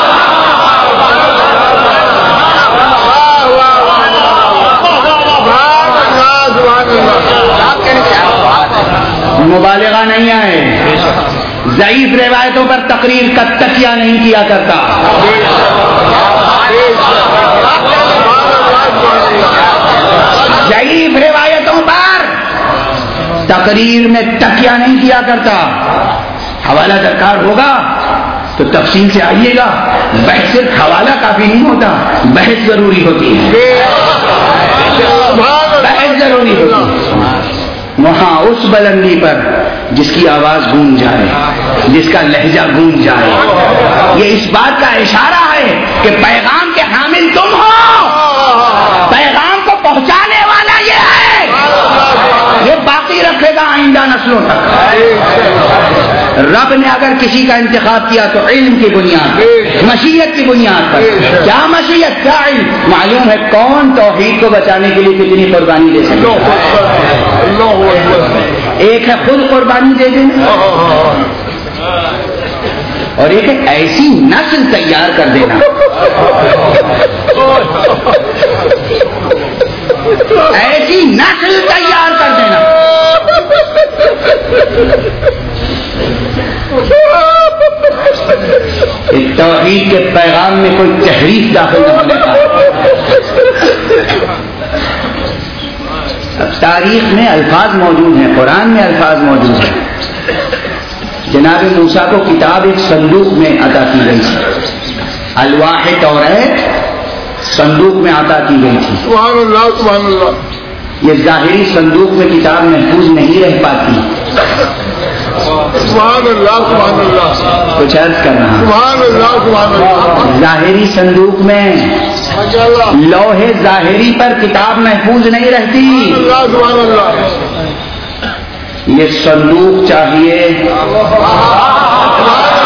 مبالغہ نہیں آئے، ضعیف روایتوں پر تقریر کا تکیہ نہیں کیا کرتا، ضعیف روایتوں پر تقریر میں تکیہ نہیں کیا کرتا۔ حوالہ درکار ہوگا تو تفصیل سے آئیے گا، بحث صرف حوالہ کافی نہیں ہوتا، بحث ضروری ہوتی ہے، بحث ضروری ہوتی ہے۔ وہاں اس بلندی پر جس کی آواز گونج جائے، جس کا لہجہ گونج جائے، یہ اس بات کا اشارہ ہے کہ پیغام کے حامل تم ہو، پیغام کو پہنچانے والا یہ ہے، یہ باقی رکھے گا آئندہ نسلوں تک۔ رب نے اگر کسی کا انتخاب کیا تو علم کی بنیاد، مشیت کی بنیاد پر۔ کیا مشیت، کیا علم؟ معلوم ہے کون توحید کو بچانے کے لیے کتنی قربانی دے سکتا ہے۔ ایک ہے خود قربانی دے دینا، اور ایک ہے ایسی نسل تیار کر دینا، ایسی نسل تیار کر دینا۔ ایک توحید کے پیغام میں کوئی تحریف داخل نہ ہونے کا۔ اب تاریخ میں الفاظ موجود ہیں، قرآن میں الفاظ موجود ہیں۔ جناب موسیٰ کو کتاب ایک صندوق میں عطا کی گئی تھی، الواح توریت صندوق میں عطا کی گئی تھی۔ سبحان اللہ سبحان اللہ۔ یہ ظاہری صندوق میں کتاب محفوظ نہیں رہ پاتی، سبحان اللہ سبحان اللہ، کچھ عرض کر رہا ہوں، سبحان اللہ سبحان اللہ۔ ظاہری صندوق میں لوہے ظاہری پر کتاب محفوظ نہیں رہتی، سبحان اللہ۔ یہ صندوق چاہیے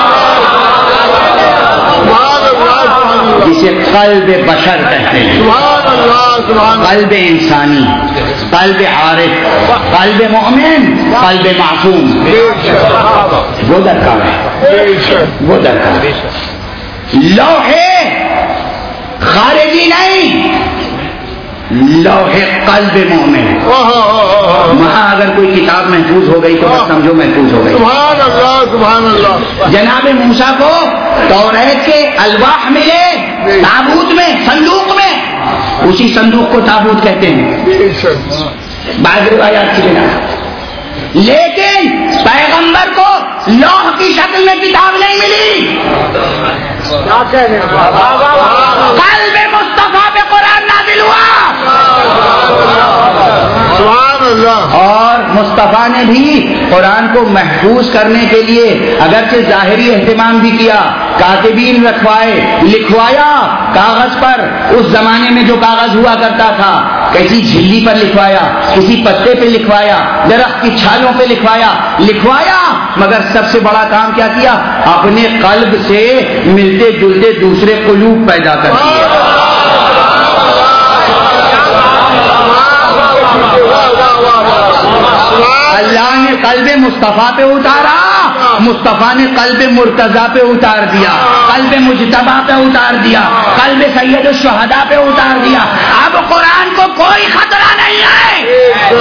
جسے قلب بشر کہتے ہیں، قلب انسانی، قلب عارف، قلب مومن، قلب معصوم، وہ درکار ہے، وہ درکار ہے. لوہے خارجی نہیں، لوہے قلب مومن. وہاں اگر کوئی کتاب محفوظ ہو گئی تو بس سمجھو محفوظ ہو گئی. سبحان اللہ سبحان اللہ. جناب موسیٰ کو توریت کے الواح ملے تابوت میں، صندوق میں، اسی صندوق کو تابوت کہتے ہیں بعض روایات کی بنا. لیکن پیغمبر کو لوح کی شکل میں کتاب نہیں ملی. قلب مصطفیٰ پہ قرآن نازل ہوا. سبحان اللہ. اور مصطفیٰ نے بھی قرآن کو محفوظ کرنے کے لیے اگرچہ ظاہری اہتمام بھی کیا، کاتبین رکھوائے، لکھوایا کاغذ پر. اس زمانے میں جو کاغذ ہوا کرتا تھا کسی جھلی پر لکھوایا، کسی پتے پہ لکھوایا، درخت کی چھالوں پہ لکھوایا لکھوایا مگر سب سے بڑا کام کیا کیا؟ اپنے قلب سے ملتے جلتے دوسرے قلوب پیدا کر دیے. اللہ نے قلب مصطفیٰ پہ اتارا، مصطفیٰ نے قلب مرتضیٰ پہ اتار دیا، قلب مجتبیٰ پہ اتار دیا، قلب سید الشہداء پہ اتار دیا. اب قرآن کو کوئی خطرہ نہیں ہے.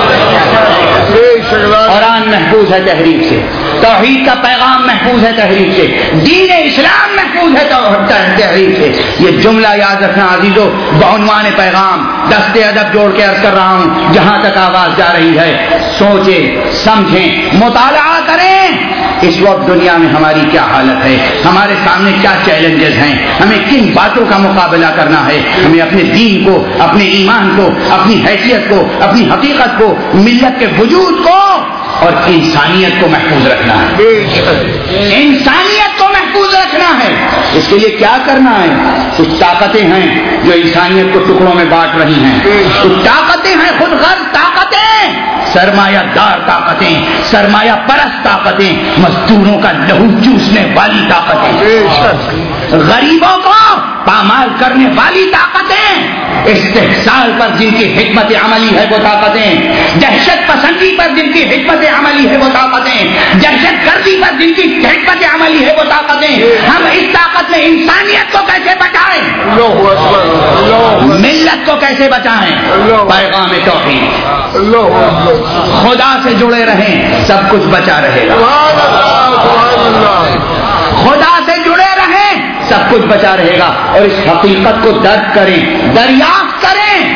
قرآن محفوظ ہے تحریف سے، توحید کا پیغام محفوظ ہے تحریف سے، دین اسلام محفوظ ہے تحریف سے. یہ جملہ یاد رکھنا عزیزو بعنوان پیغام دست ادب جوڑ کے عرض کر رہا ہوں. جہاں تک آواز جا رہی ہے سوچیں، سمجھیں، مطالعہ کریں. اس وقت دنیا میں ہماری کیا حالت ہے، ہمارے سامنے کیا چیلنجز ہیں، ہمیں کن باتوں کا مقابلہ کرنا ہے. ہمیں اپنے دین کو، اپنے ایمان کو، اپنی حیثیت کو، اپنی حقیقت کو، ملت کے وجود کو اور انسانیت کو محفوظ رکھنا ہے. انسانیت کو محفوظ رکھنا ہے. اس کے لیے کیا کرنا ہے؟ کچھ طاقتیں ہیں جو انسانیت کو ٹکڑوں میں بانٹ رہی ہیں. کچھ طاقتیں ہیں خود غرض طاقتیں، سرمایہ دار طاقتیں، سرمایہ پرست طاقتیں، مزدوروں کا لہو چوسنے والی طاقتیں، غریبوں کو پامال کرنے والی طاقتیں، استحصال پر جن کی حکمت عملی ہے وہ طاقتیں، دہشت پسندی پر جن کی حکمت عملی ہے وہ طاقتیں، دہشت گردی پر جن کی حکمت عملی ہے وہ طاقتیں. ہم اس طاقت میں انسانیت کو کیسے بچائیں؟ ملت کو کیسے بچائیں؟ پیغام توحید، خدا سے جڑے رہیں، سب کچھ بچا رہے گا. خدا سے جڑے رہیں، سب کچھ بچا رہے گا. اور اس حقیقت کو درک کریں، دریافت کریں،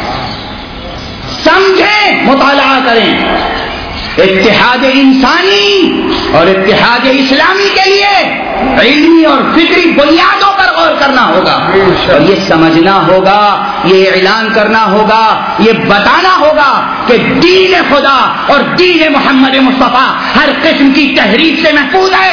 سمجھیں، مطالعہ کریں. اتحاد انسانی اور اتحاد اسلامی کے لیے علمی اور فکری بنیادوں پر غور کرنا ہوگا، اور یہ سمجھنا ہوگا، یہ اعلان کرنا ہوگا، یہ بتانا ہوگا کہ دین خدا اور دین محمد مصطفیٰ ہر قسم کی تحریف سے محفوظ ہے.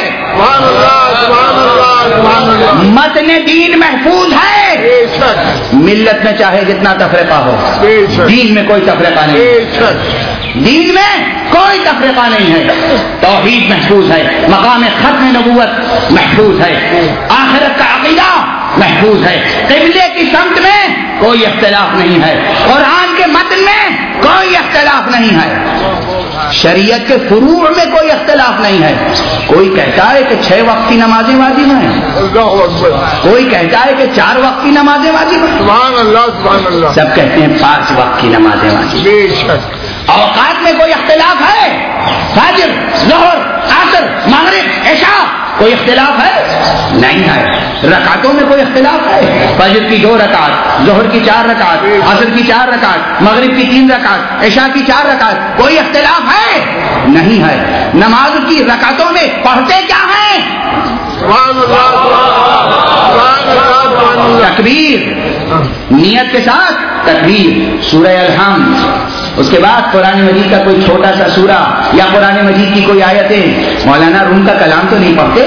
متن دین محفوظ ہے. ملت میں چاہے جتنا تفرقہ ہو، دین میں کوئی تفرقہ نہیں، دین میں کوئی تفرقہ نہیں ہے. توحید محفوظ ہے، مقام ختم نبوت محفوظ ہے، آخرت کا عقیدہ محفوظ ہے، قبلے کی سمت میں کوئی اختلاف نہیں ہے، قرآن کے متن میں کوئی اختلاف نہیں ہے، شریعت کے فروع میں کوئی اختلاف نہیں ہے. کوئی کہتا ہے کہ چھ وقت کی نمازیں واجب ہیں، کوئی کہتا ہے کہ چار وقت کی نمازیں واجب ہیں. سبحان اللہ سبحان اللہ. سب کہتے ہیں پانچ وقت کی نمازیں واجب ہیں. اوقات میں کوئی اختلاف ہے؟ فجر، ظہر، عصر، مغرب، عشاء، کوئی اختلاف ہے؟ نہیں ہے. رکعتوں میں کوئی اختلاف ہے؟ فجر کی دو رکعت، ظہر کی چار رکعت، عصر کی چار رکعت، مغرب کی تین رکعت، عشاء کی چار رکعت، کوئی اختلاف ہے؟ نہیں ہے. نماز کی رکعتوں میں پڑھتے کیا ہیں؟ تکبیر، نیت کے ساتھ تکبیر، سورہ الحمد، اس کے بعد قرآن مجید کا کوئی چھوٹا سا سورہ یا قرآن مجید کی کوئی آیتیں. مولانا روم کا کلام تو نہیں پڑھتے،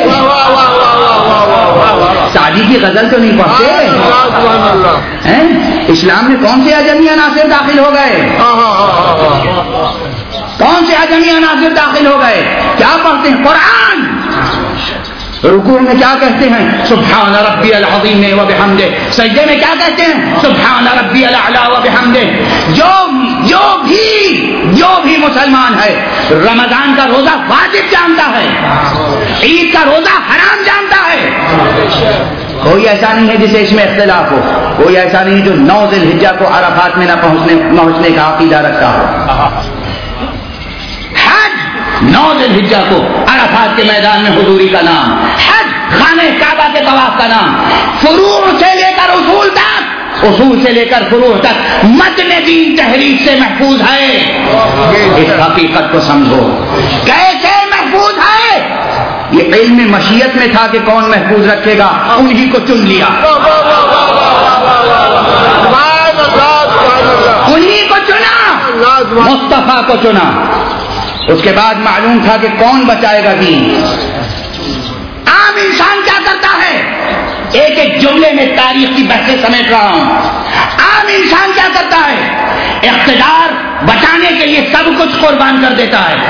سعدی کی غزل تو نہیں پڑھتے. اسلام میں کون سے اجمی عناصر داخل ہو گئے؟ کون سے اجمی عناصر داخل ہو گئے؟ کیا پڑھتے ہیں؟ قرآن. رکوع میں کیا کہتے ہیں؟ سبحان ربی العظیم و بحمدہ. سجدے میں کیا کہتے ہیں؟ سبحان ربی الاعلی و بحمدہ. جو جو بھی جو بھی مسلمان ہے رمضان کا روزہ واجب جانتا ہے, عید کا روزہ حرام جانتا ہے. کوئی ایسا نہیں ہے جسے اس میں اختلاف ہو. کوئی ایسا نہیں جو نو ذی الحجہ کو عرفات میں نہ پہنچنے پہنچنے کا عقیدہ رکھتا ہو. نو ذی الحجہ کو عرفات کے میدان میں حضوری کا نام, حج خانہ کعبہ کے طواف کا نام, فروع سے لے کر اصول تک, اصول سے لے کر فروع تک متن دین تحریف سے محفوظ ہے. اس حقیقت کو سمجھو. کیسے محفوظ ہے؟ یہ علم مشیت میں تھا کہ کون محفوظ رکھے گا, انہی کو چن لیا, انہی کو چنا, مصطفیٰ کو چنا. اس کے بعد معلوم تھا کہ کون بچائے گا دین. عام انسان کیا کرتا ہے؟ ایک ایک جملے میں تاریخ کی بحثیں سمیٹ رہا ہوں. عام انسان کیا کرتا ہے؟ اقتدار بچانے کے لیے سب کچھ قربان کر دیتا ہے.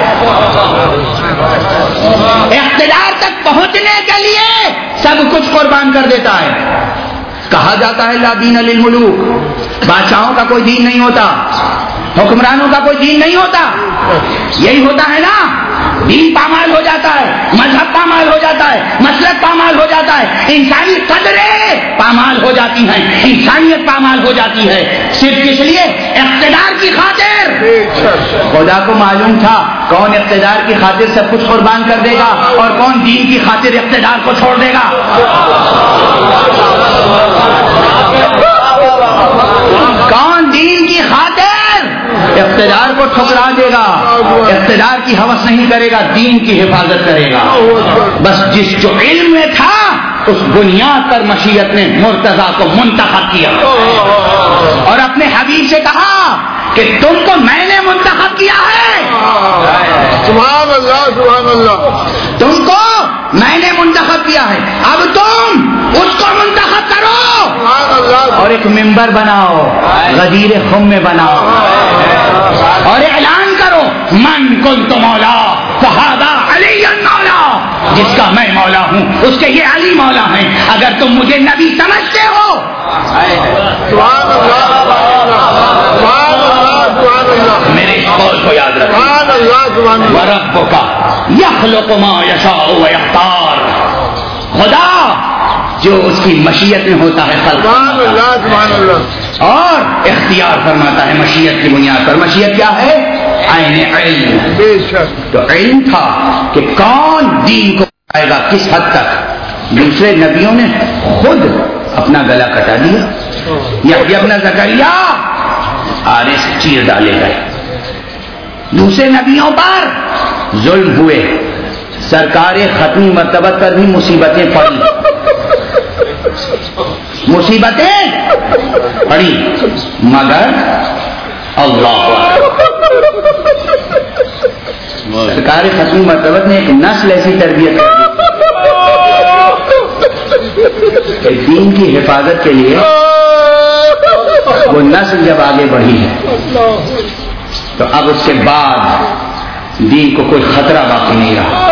اقتدار تک پہنچنے کے لیے سب کچھ قربان کر دیتا ہے. کہا جاتا ہے لا دین للملوک, بادشاہوں کا کوئی دین نہیں ہوتا, حکمرانوں کا کوئی دین نہیں ہوتا. یہی ہوتا ہے نا, دین پامال ہو جاتا ہے, مذہب پامال ہو جاتا ہے, مسلک پامال ہو جاتا ہے, انسانی قدریں پامال ہو جاتی ہیں, انسانیت پامال ہو جاتی ہے. صرف اس لیے اقتدار کی خاطر. خدا کو معلوم تھا کون اقتدار کی خاطر سب کچھ قربان کر دے گا اور کون دین کی خاطر اقتدار کو چھوڑ دے گا. کون دین کی خاطر اقتدار کو ٹھکرا دے گا, اقتدار کی ہوس نہیں کرے گا, دین کی حفاظت کرے گا. بس جس جو علم میں تھا اس بنیاد پر مشیت نے مرتضیٰ کو منتخب کیا اور اپنے حبیب سے کہا کہ تم کو میں نے منتخب کیا ہے. سبحان اللہ سبحان اللہ. تم کو میں نے منتخب کیا ہے, اب تم اس کو منتخب کرو اور ایک ممبر بناؤ, غدیر خم میں بناؤ اور اعلان کرو من کنت مولا فہذا علی مولا. جس کا میں مولا ہوں اس کے یہ علی مولا ہیں. اگر تم مجھے نبی سمجھتے ہو سبحان اللہ سبحان اللہ سبحان اللہ, میرے اس قول کو یاد رکھو. سبحان اللہ سبحان اللہ. وربک یخلق ما یشاء ویختار. خدا جو اس کی مشیت میں ہوتا ہے خلق سبحان اللہ سبحان اللہ اور اختیار فرماتا ہے مشیت کی بنیاد پر. مشیت کیا ہے؟ عین علم. بے شک. تو علم تھا کہ کون دین کو آئے گا کس حد تک. دوسرے نبیوں نے خود اپنا گلا کٹا دیا. یحییٰ ابن زکریا آرے سے چیر ڈالے گئے. دوسرے نبیوں پر ظلم ہوئے. سرکار ختمی مرتبت پر بھی مصیبتیں پڑی, مصیبتیں پڑی, مگر اللہ سرکار ختمی مرتبت نے ایک نسل ایسی تربیت کہ دین کی حفاظت کے لیے وہ نسل جب آگے بڑھی ہے تو اب اس کے بعد دین کو کوئی خطرہ باقی نہیں رہا.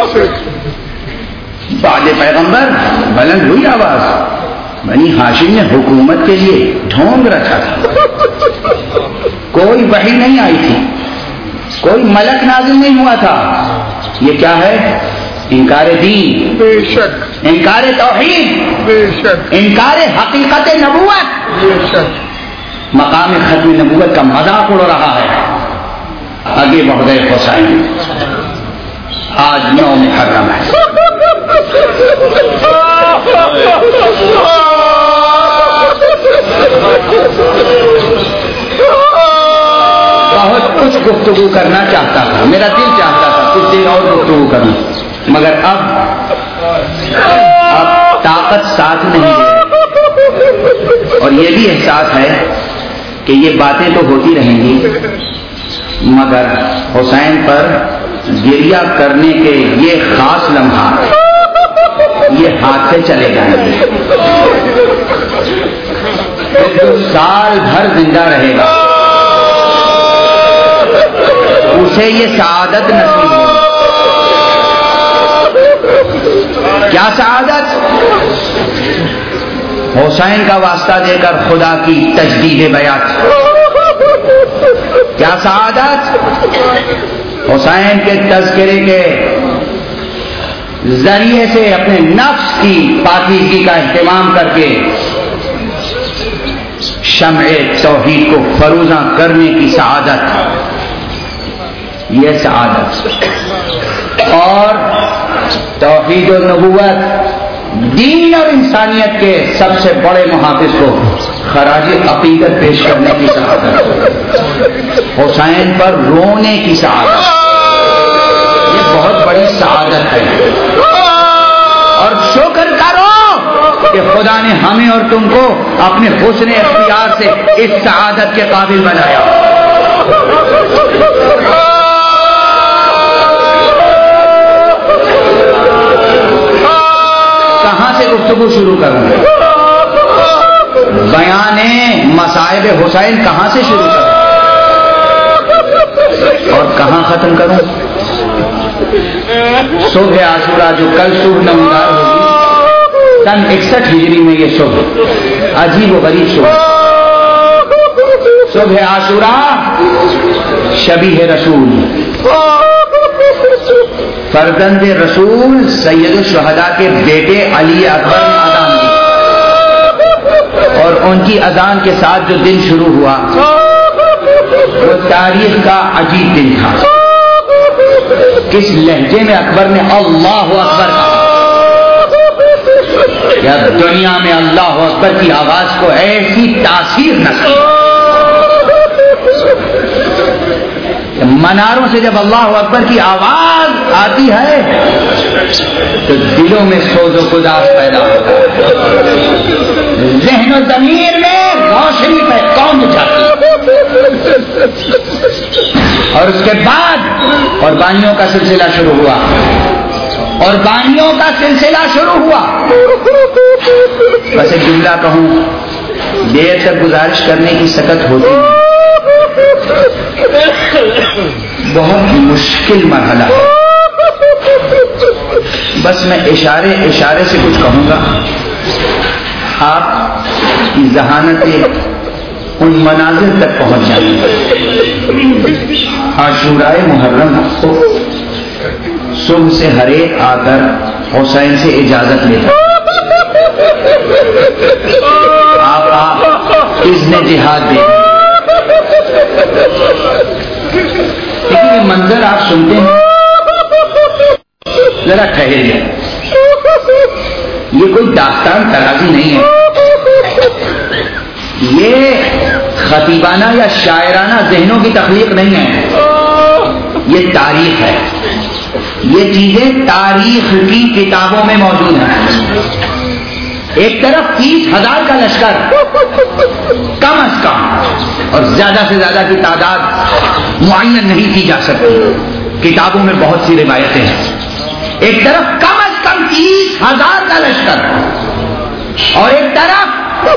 بعد پیغمبر بلند ہوئی آواز, بنی ہاشم نے حکومت کے لیے ڈھونگ رکھا تھا. کوئی وحی نہیں آئی تھی, کوئی ملک نازل نہیں ہوا تھا. یہ کیا ہے؟ انکار دین, بے شک. انکار توحید, بے شک. انکار حقیقت نبوت. بے شک. مقام ختم نبوت کا مذاق اڑ رہا ہے. آگے بڑھ گئے حسین. آج نو محرم ہے. بہت کچھ گفتگو کرنا چاہتا تھا, میرا دل چاہتا تھا کچھ دیر اور گفتگو کروں, مگر اب اب طاقت ساتھ نہیں ہے. اور یہ بھی احساس ہے کہ یہ باتیں تو ہوتی رہیں گی مگر حسین پر گریہ کرنے کے یہ خاص لمحات یہ ہاتھ سے چلے جائیں گے. جو سال بھر زندہ رہے گا اسے یہ سعادت نصیب ہوگی. کیا حسین کا واسطہ دے کر خدا کی تجدید بیعت. کیا سعادت؟ حسین کے تذکرے کے ذریعے سے اپنے نفس کی پاکیزگی کا اہتمام کر کے شمع توحید کو فروزاں کرنے کی سعادت. یہ سعادت اور توحید و نبوت دین اور انسانیت کے سب سے بڑے محافظ کو خراج عقیدت پیش کرنے کی سعادت. حسین پر رونے کی سعادت یہ بہت بڑی سعادت ہے. اور شکر کرو کہ خدا نے ہمیں اور تم کو اپنے حسن اختیار سے اس سعادت کے قابل بنایا. کہاں سے گفتگو شروع کروں؟ بیان مصائب حسین کہاں سے شروع کروں اور کہاں ختم کروں؟ صبح عاشورہ جو کل صبح نمودار ہوگی سن اکسٹھ ہجری میں، یہ صبح عجیب و غریب صبح صبح عاشورہ شبیہ رسول فرزند رسول سید الشہداء کے بیٹے علی اکبر نے اذان دی اور ان کی اذان کے ساتھ جو دن شروع ہوا وہ تاریخ کا عجیب دن تھا. کس لہجے میں اکبر نے اللہ اکبر کہا. یا دنیا میں اللہ اکبر کی آواز کو ایسی تاثیر نہ کی. مناروں سے جب اللہ اکبر کی آواز آتی ہے تو دلوں میں سوز و گداز پیدا ہوتا ہے، ذہن و ضمیر میں روشنی پہ قوم جاتی ہے. اور اس کے بعد قربانیوں کا سلسلہ شروع ہوا اور بانیوں کا سلسلہ شروع ہوا. بس ایک جملہ کہوں، دیر تک گزارش کرنے کی سکت ہوتی ہے. بہت مشکل مرحلہ ہے. بس میں اشارے اشارے سے کچھ کہوں گا. آپ کی ذہانتیں ان مناظر تک پہنچ جائیں گے. عاشورائے محرم کو صبح سے ہر ایک آ کر حسین سے اجازت لیتا. آپ آپ اذن جہاد دیں. لیکن یہ منظر آپ سنتے ہیں، ذرا ٹھہریے. یہ کوئی داستان ترازی نہیں ہے، یہ خطیبانہ یا شاعرانہ ذہنوں کی تخلیق نہیں ہے. یہ تاریخ ہے. یہ چیزیں تاریخ کی کتابوں میں موجود ہیں. ایک طرف تیس ہزار کا لشکر کم از کم، اور زیادہ سے زیادہ کی تعداد معین نہیں کی جا سکتی، کتابوں میں بہت سی روایتیں ہیں. ایک طرف کم از کم تیس ہزار کا لشکر اور ایک طرف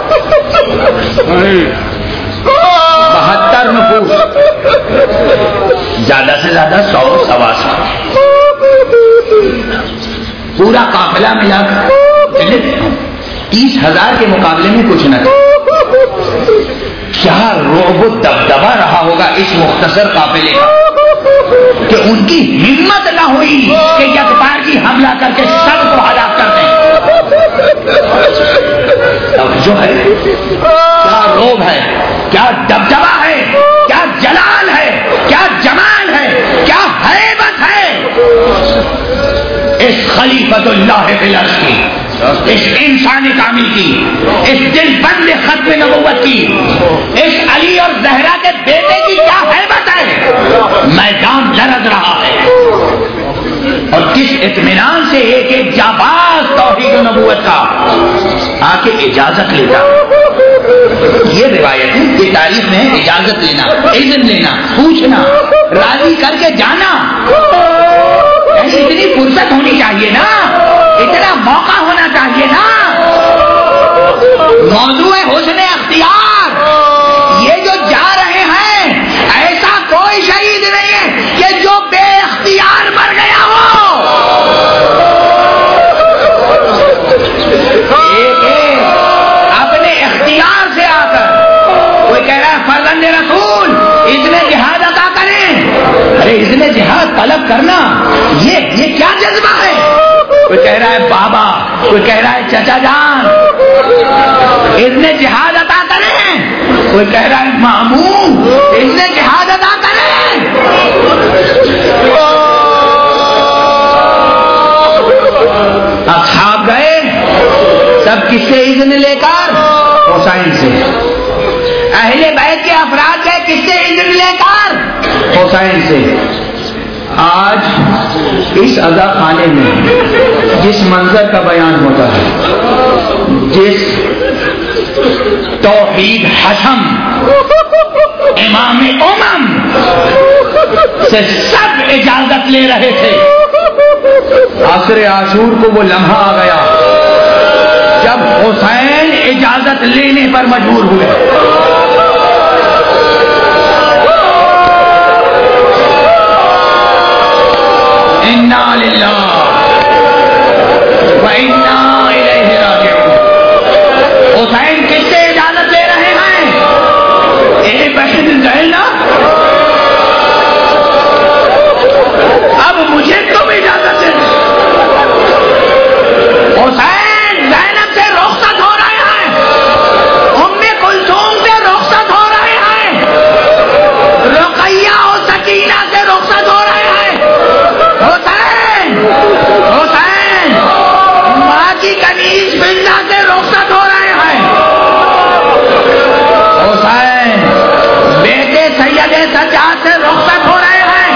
بہتر نفوس، زیادہ سے زیادہ سو سوا سو، پورا قافلہ ملا کر تیس ہزار کے مقابلے میں کچھ نہ. کیا رعب و دبدبا رہا ہوگا اس مختصر قافلے کا کہ ان کی ہمت نہ ہوئی کہ یکبارگی حملہ کر کے سب کو ہلاک کر دیں. جو ہے کیا رعب ہے، کیا دبدبا ہے، کیا جلال ہے، کیا جمال ہے، کیا ہیبت ہے اس خلیفۃ اللہ فی الارض کی، اس انسان کامل کی، اس دل بند ختم نبوت کی، اس علی اور زہرا کے بیٹے کی کیا ہیبت ہے. میدان لرز رہا ہے اور کس اطمینان سے ایک ایک جاباز توحید و نبوت کا آ کے اجازت لیتا. یہ روایت ہے، یہ تاریخ میں اجازت لینا، اذن لینا، پوچھنا، راضی کر کے جانا. اتنی فرصت ہونی چاہیے نا، اتنا موقع ہونا چاہیے نا. موضوع حسن اختیار یہ جو جا رہے ہیں، ایسا کوئی شہید نہیں ہے کہ جو بے اختیار مر گیا ہو. ایک ایک کرنا، یہ یہ کیا جذبہ ہے؟ کوئی کہہ رہا ہے بابا، کوئی کہہ رہا ہے چچا جان اذن جہاد عطا کریں، کوئی کہہ رہا ہے مامون اذن جہاد عطا کریں۔ اصحاب گئے سب کس سے اذن لے کر؟ حسین سے۔ اہل بیت کے افراد گئے کس سے اذن لے کر؟ حسین سے۔ آج اس عزا خانے میں جس منظر کا بیان ہوتا ہے، جس توحید حشم امام امم سے سب اجازت لے رہے تھے، عصر عاشور کو وہ لمحہ آ گیا جب حسین اجازت لینے پر مجبور ہوئے۔ انا للہ و انا الیہ راجعون۔ حسین کس سے اجازت لے رہے ہیں؟ اے بہن زینب، اب مجھے تم اجازت دے۔ حسین زینب سے رخصت ہو رہے ہیں، ام کلثوم سے رخصت ہو رہے ہیں، رقیہ اور سکینہ سے رخصت ہو رہے ہیں۔ حسین حسین ماں کی کنیز بننا سے رخصت ہو رہے ہیں۔ حسین بیٹے سید سجاد سے رخصت ہو رہے ہیں۔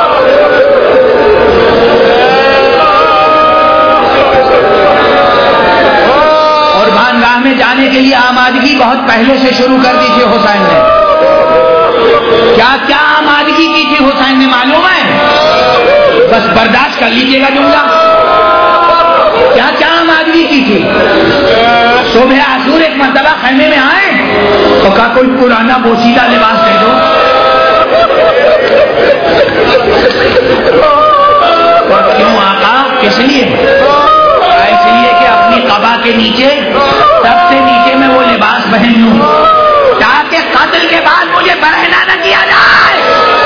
اور بھانگاہ میں جانے کے لیے آمادگی بہت پہلے سے شروع کر دی تھی حسین نے۔ کیا کیا آمادگی کی تھی حسین نے معلوم ہے؟ بس برداشت کر لیجیے گا جملہ، کیا کیا آمادگی کی تھی؟ صبح عاشور ایک مرتبہ خیمے میں آئے تو کہا کوئی پرانا بوسیدہ لباس دے دو۔ اور کیوں آقا؟ کس لیے؟ اس لیے کہ اپنی قبا کے نیچے سب سے نیچے میں وہ لباس پہن لوں تاکہ قتل کے بعد مجھے برہنہ نہ کیا جائے۔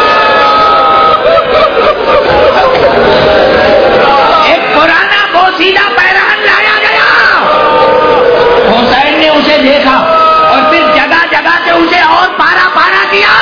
ایک پرانا بوسیدہ پیرہن لایا گیا، حسین نے اسے دیکھا اور پھر جگہ جگہ سے اسے اور پارا پارا کیا،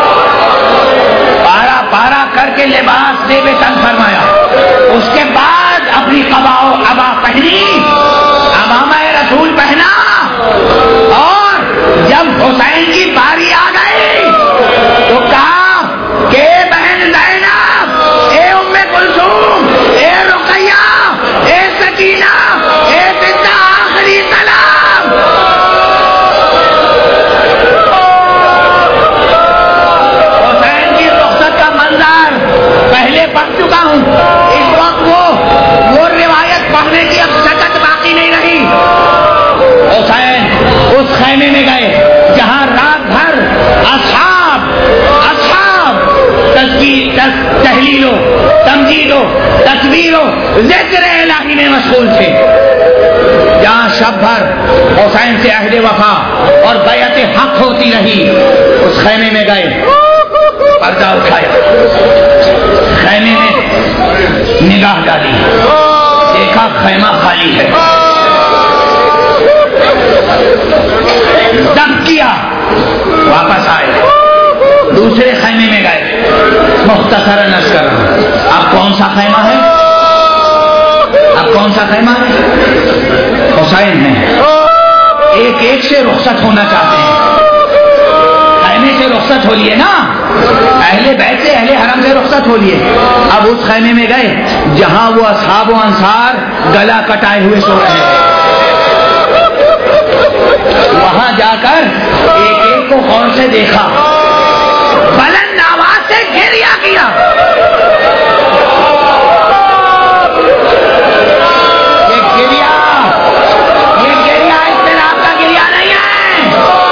پارا پارا کر کے لباس سے بے تن فرمایا۔ اس کے بعد اپنی قبا و عبا پہنی، امامہ رسول پہنا، اور جب حسین کی باری آ گئی تو کہا کہ بہن زینب، اے ام کلثوم، اے رقیہ، اے سکینہ، اے بنت آخری سلام۔ حسین کی رخصت کا منظر پہلے پڑھ چکا ہوں، اس وقت وہ وہ روایت پڑھنے کی اب شکت باقی نہیں رہی۔ حسین اس خیمے میں گئے جہاں رات بھر اصحاب اصحاب تحلیل و تمجید و تصویر و ذکر الہی میں مشغول تھے، جہاں شب بھر حسین سے عہد وفا اور بیعت حق ہوتی رہی۔ اس خیمے میں گئے، پردہ اٹھایا، خیمے میں نگاہ ڈالی، دیکھا خیمہ خالی ہے، دب کیا، واپس آئے، دوسرے خیمے میں گئے، مختصراً عرض کر رہا ہوں۔ اب کون سا خیمہ ہے؟ اب کون سا خیمہ ہے؟ حسین ہے، ایک ایک سے رخصت ہونا چاہتے ہیں، خیمے سے رخصت ہو لیے نا، اہل بیت سے اہل حرم سے رخصت ہو لیے۔ اب اس خیمے میں گئے جہاں وہ اصحاب و انصار گلا کٹائے ہوئے سو رہے تھے، وہاں جا کر ایک ایک کو غور سے دیکھا، بلند آواز سے گریہ کیا۔ یہ گریہ یہ گریہ اضطراب کا گریہ نہیں ہے،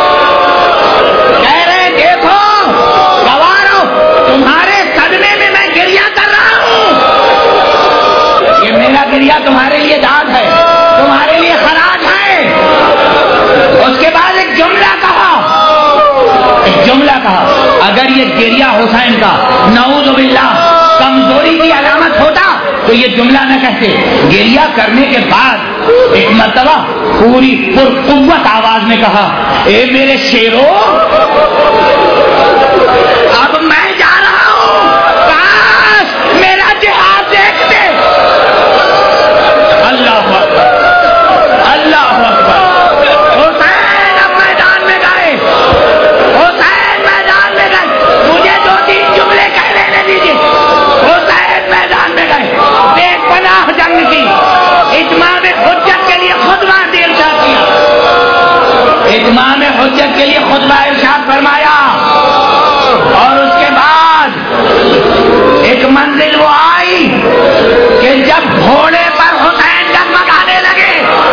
کہہ رہے دیکھو گوارو، تمہارے صدمے میں میں گریہ کر رہا ہوں، یہ میرا گریہ تمہارے لیے داد ہے، تمہارے لیے خراج ہے۔ اس کے بعد ایک جملہ کہا، ایک جملہ کہا، اگر یہ گریہ حسین کا نعوذ باللہ کمزوری کی علامت ہوتا تو یہ جملہ نہ کہتے. گریہ کرنے کے بعد ایک مرتبہ پوری پرقوت آواز میں کہا اے میرے شیرو اب میں جا رہا ہوں, کاش میرا جہاد دیکھتے. اللہ اکبر اللہ اکبر. حسین اب میدان میں گئے, حسین میدان میں گئے. مجھے دو تین جملے کہہ لینے دیجیے. حسین میدان میں گئے, بے پناہ جنگ کی, اتمام حجت کے لیے خطبہ ارشاد کیا, اتمام حجت کے لیے خطبہ ارشاد فرمایا. اور اس کے بعد ایک منزل وہ آئی کہ جب گھوڑے پر حسین ڈگمگانے لگے,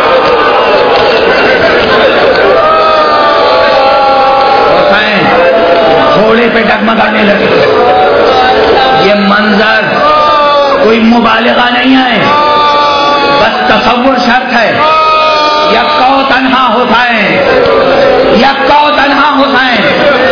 حسین گھوڑے پہ ڈگمگانے لگے. یہ منظر کوئی مبالغہ نہیں ہے, بس تصور شرط ہے. یکا تنہا حسین, یکا تنہا حسین